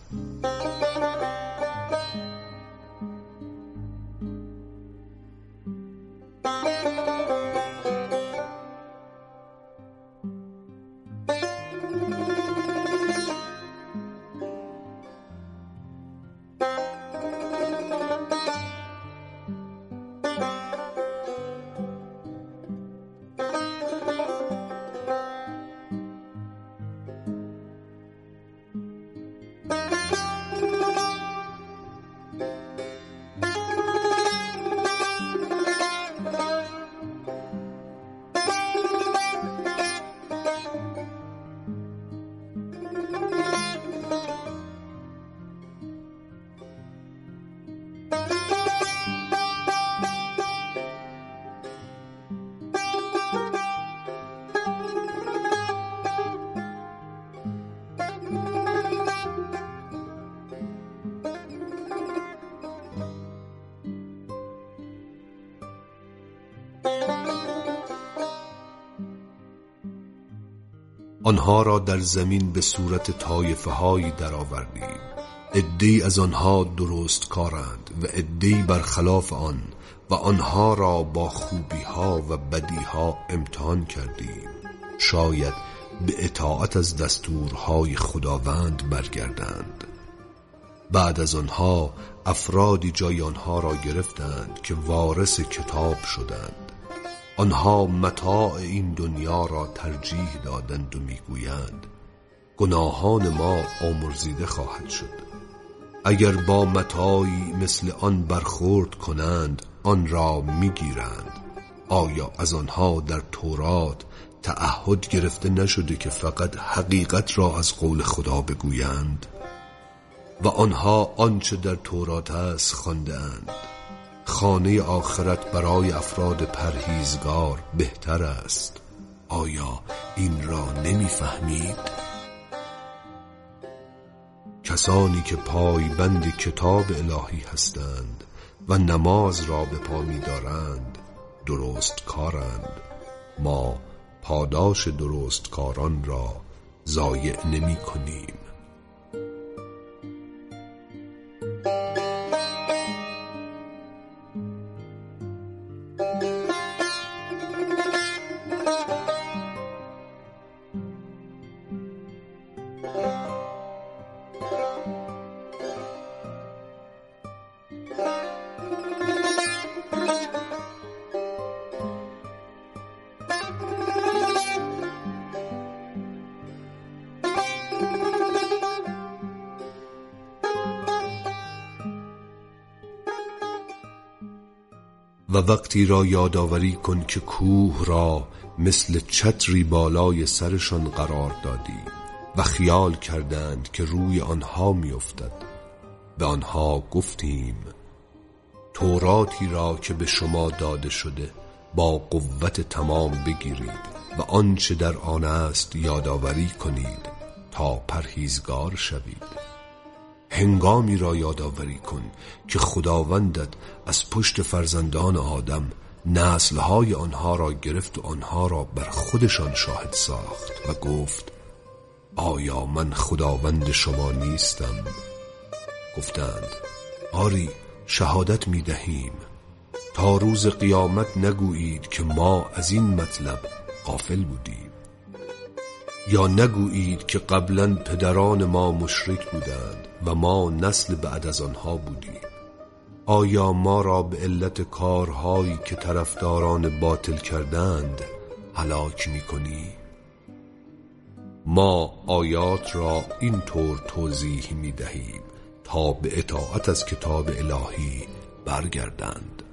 آنها را در زمین به صورت طایفه هایی در آوردیم، عده‌ای از آنها درست کارند و عده‌ای برخلاف آن، و آنها را با خوبی ها و بدی ها امتحان کردیم، شاید به اطاعت از دستورهای خداوند برگردند. بعد از آنها افرادی جای آنها را گرفتند که وارث کتاب شدند. آنها متاع این دنیا را ترجیح دادند و میگویند گناهان ما آمرزیده خواهد شد. اگر با متاعی مثل آن برخورد کنند آن را میگیرند. آیا از آنها در تورات تعهد گرفته نشده که فقط حقیقت را از قول خدا بگویند؟ و آنها آنچه در تورات است خوانده‌اند. خانه آخرت برای افراد پرهیزگار بهتر است. آیا این را نمی‌فهمید؟ کسانی که پایبند کتاب الهی هستند و نماز را به پا می‌دارند درست کارند. ما پاداش درست کاران را ضایع نمی کنیم. و وقتی را یادآوری کن که کوه را مثل چتری بالای سرشان قرار دادی و خیال کردند که روی آنها می افتد. به آنها گفتیم توراتی را که به شما داده شده با قوت تمام بگیرید و آنچه در آن است یادآوری کنید تا پرهیزگار شوید. هنگامی را یادآوری کن که خداوندت از پشت فرزندان آدم نسلهای آنها را گرفت و آنها را بر خودشان شاهد ساخت و گفت آیا من خداوند شما نیستم؟ گفتند آری شهادت می دهیم. تا روز قیامت نگویید که ما از این مطلب غافل بودیم، یا نگویید که قبلا پدران ما مشرک بودند و ما نسل بعد از آنها بودیم. آیا ما را به علت کارهایی که طرفداران باطل کردند هلاک می کنی؟ ما آیات را این طور توضیح می دهیم تا به اطاعت از کتاب الهی برگردند.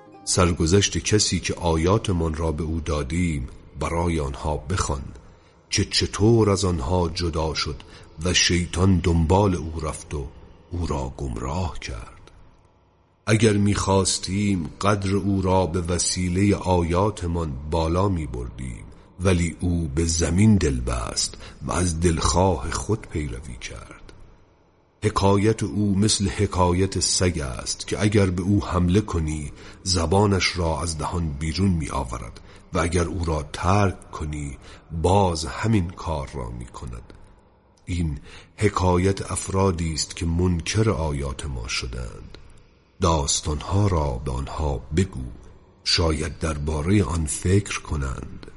سرگذشت کسی که آیاتمان را به او دادیم برای آنها بخوان که چطور از آنها جدا شد و شیطان دنبال او رفت و او را گمراه کرد. اگر می‌خواستیم قدر او را به وسیله آیاتمان بالا می‌بردیم، ولی او به زمین دل بست و از دلخواه خود پیروی کرد. حکایت او مثل حکایت سگ است که اگر به او حمله کنی زبانش را از دهان بیرون می آورد و اگر او را ترک کنی باز همین کار را می کند. این حکایت افرادی است که منکر آیات ما شدند. داستانها را به آنها بگو، شاید درباره آن فکر کنند.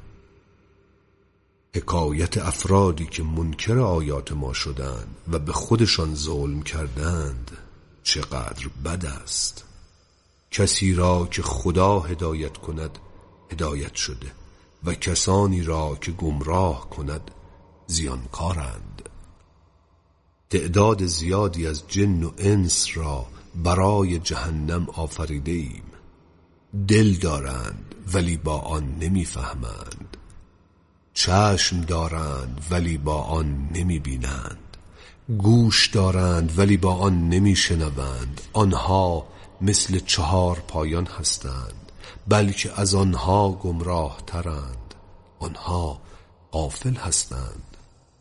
حکایت افرادی که منکر آیات ما شدند و به خودشان ظلم کردند چقدر بد است. کسی را که خدا هدایت کند هدایت شده و کسانی را که گمراه کند زیانکارند. تعداد زیادی از جن و انس را برای جهنم آفریده ایم. دل دارند ولی با آن نمیفهمند. چشم دارند ولی با آن نمی بینند. گوش دارند ولی با آن نمی شنوند. آنها مثل چهار پایان هستند، بلکه از آنها گمراه ترند. آنها غافل هستند.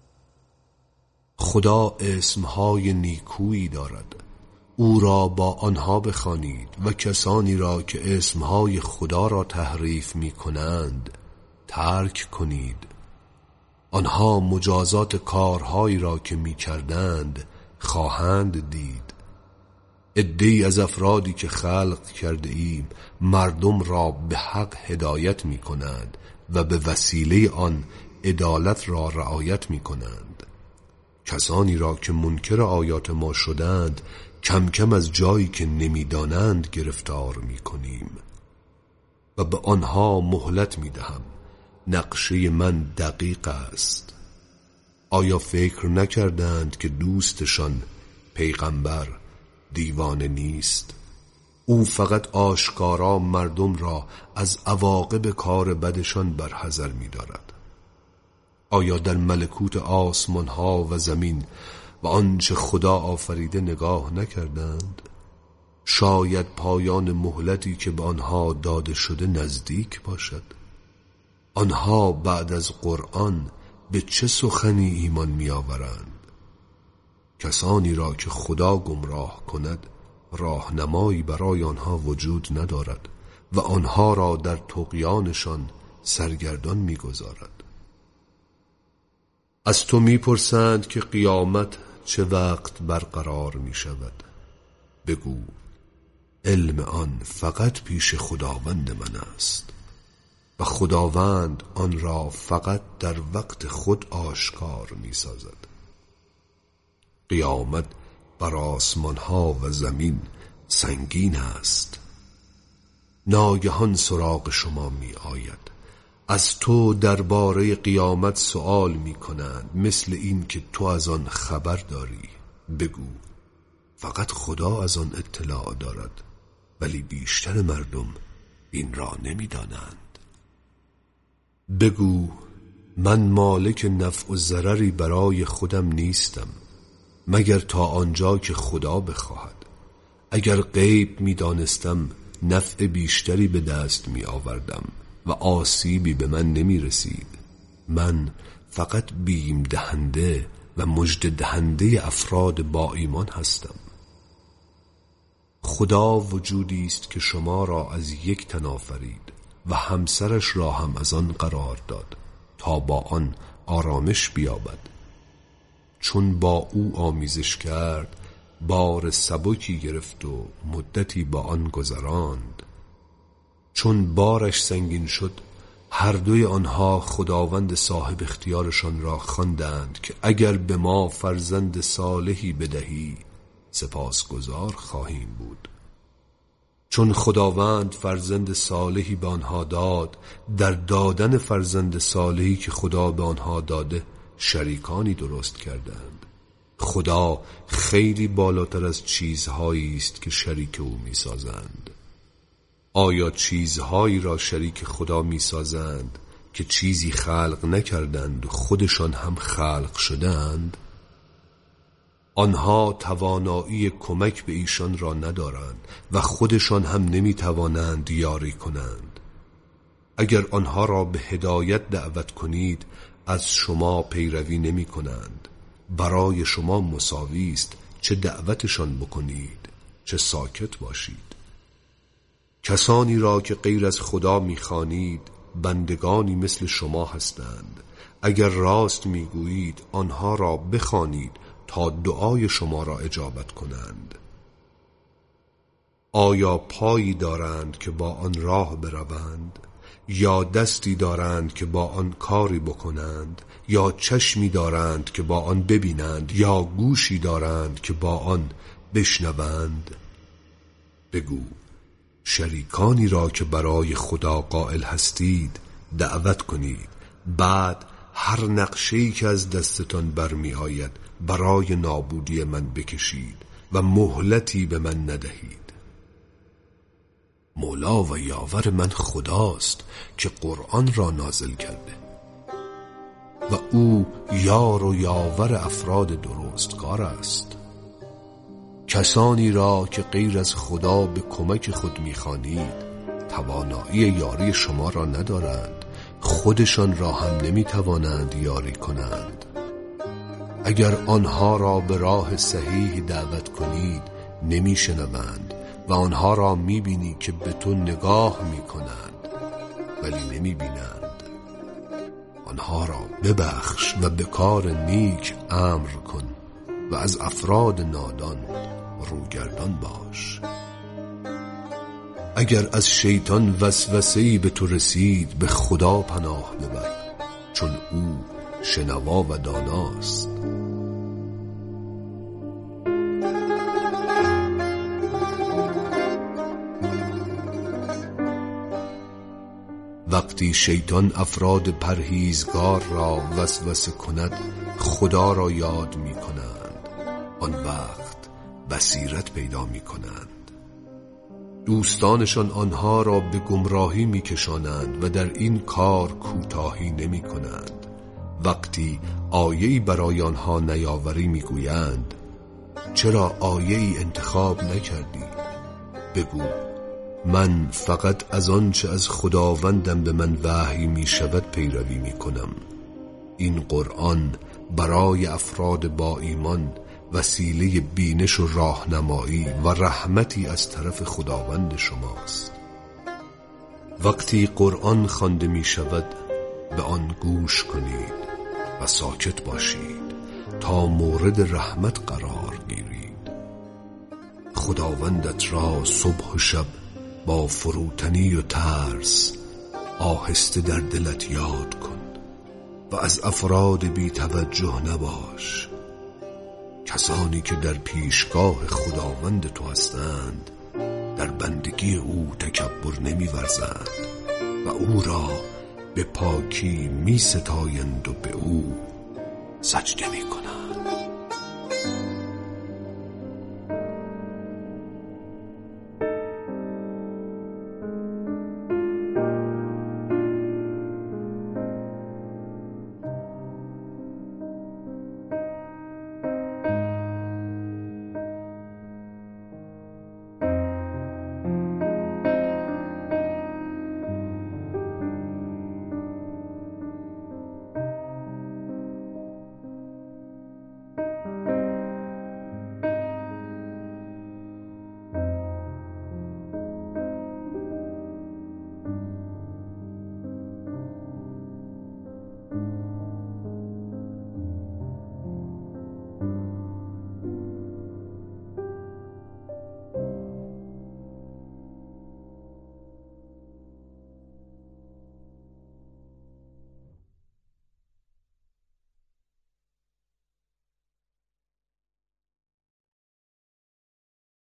خدا اسمهای نیکویی دارد، او را با آنها بخوانید و کسانی را که اسمهای خدا را تحریف می کنند ترک کنید. آنها مجازات کارهایی را که می کردند خواهند دید. عده‌ای از افرادی که خلق کرده ایم مردم را به حق هدایت می کنند و به وسیله آن عدالت را رعایت می کنند. کسانی را که منکر آیات ما شدند کم کم از جایی که نمی دانند گرفتار می کنیم و به آنها مهلت می دهم. نقشه من دقیق است. آیا فکر نکردند که دوستشان پیغمبر دیوانه نیست؟ او فقط آشکارا مردم را از عواقب کار بدشان برحذر می دارد. آیا در ملکوت آسمان ها و زمین و آنچه خدا آفریده نگاه نکردند؟ شاید پایان مهلتی که به آنها داده شده نزدیک باشد. آنها بعد از قرآن به چه سخنی ایمان می آورند؟ کسانی را که خدا گمراه کند راهنمایی برای آنها وجود ندارد و آنها را در طغیانشان سرگردان می گذارد. از تو می پرسند که قیامت چه وقت برقرار می شود. بگو علم آن فقط پیش خداوند من است و خداوند آن را فقط در وقت خود آشکار می سازد. قیامت بر آسمان ها و زمین سنگین است. ناگهان سراغ شما می آید. از تو درباره قیامت سؤال می کنند مثل این که تو از آن خبر داری. بگو فقط خدا از آن اطلاع دارد ولی بیشتر مردم این را نمی دانند. بگو من مالک نفع و ضرری برای خودم نیستم مگر تا آنجا که خدا بخواهد. اگر غیب می دانستم نفع بیشتری به دست می آوردم و آسیبی به من نمی رسید. من فقط بیم دهنده و مژده دهنده افراد با ایمان هستم. خدا وجودی است که شما را از یک تن آفرید و همسرش را هم از آن قرار داد تا با آن آرامش بیابد. چون با او آمیزش کرد بار سبکی گرفت و مدتی با آن گذراند. چون بارش سنگین شد هر دوی آنها خداوند صاحب اختیارشان را خواندند که اگر به ما فرزند صالحی بدهی سپاسگزار خواهیم بود. چون خداوند فرزند صالحی به آنها داد، در دادن فرزند صالحی که خدا به آنها داده شریکانی درست کردند. خدا خیلی بالاتر از چیزهایی است که شریک او می‌سازند. آیا چیزهایی را شریک خدا می‌سازند که چیزی خلق نکردند و خودشان هم خلق شدند، آنها توانایی کمک به ایشان را ندارند و خودشان هم نمی توانند یاری کنند. اگر آنها را به هدایت دعوت کنید از شما پیروی نمی کنند. برای شما مساوی است چه دعوتشان بکنید چه ساکت باشید. کسانی را که غیر از خدا می‌خوانید بندگانی مثل شما هستند. اگر راست میگویید آنها را بخوانید تا دعای شما را اجابت کنند. آیا پایی دارند که با آن راه بروند؟ یا دستی دارند که با آن کاری بکنند؟ یا چشمی دارند که با آن ببینند؟ یا گوشی دارند که با آن بشنوند؟ بگو شریکانی را که برای خدا قائل هستید دعوت کنید، بعد هر نقشه‌ای که از دستتان برمی آید برای نابودی من بکشید و مهلتی به من ندهید. مولا و یاور من خداست که قرآن را نازل کرده و او یار و یاور افراد درستکار است. کسانی را که غیر از خدا به کمک خود می‌خوانید توانایی یاری شما را ندارند، خودشان را هم نمی‌توانند یاری کنند. اگر آنها را به راه صحیح دعوت کنید نمی‌شنوند و آنها را می‌بینی که به تو نگاه می‌کنند ولی نمی‌بینند. آنها را ببخش و به کار نیک امر کن و از افراد نادان روگردان باش. اگر از شیطان وسوسه‌ای به تو رسید به خدا پناه ببر، چون او شنوا و داناست. وقتی شیطان افراد پرهیزگار را وسوسه کند خدا را یاد می کنند، آن وقت بصیرت پیدا می کنند. دوستانشان آنها را به گمراهی می کشانند و در این کار کوتاهی نمی کنند. وقتی آیه‌ای برای آنها نیاوری می گویند چرا آیه‌ای انتخاب نکردی؟ بگو من فقط از آنچه از خداوندم به من وحی می شود پیروی می کنم. این قرآن برای افراد با ایمان وسیله بینش و راهنمایی و رحمتی از طرف خداوند شماست. وقتی قرآن خوانده می شود به آن گوش کنید و ساکت باشید تا مورد رحمت قرار گیرید. خداوندت را صبح و شب با فروتنی و ترس آهسته در دلت یاد کن و از افراد بی توجه نباش. کسانی که در پیشگاه خداوند تو هستند در بندگی او تکبر نمی ورزند و او را به پاکی می ستایند و به او سجده می کنند.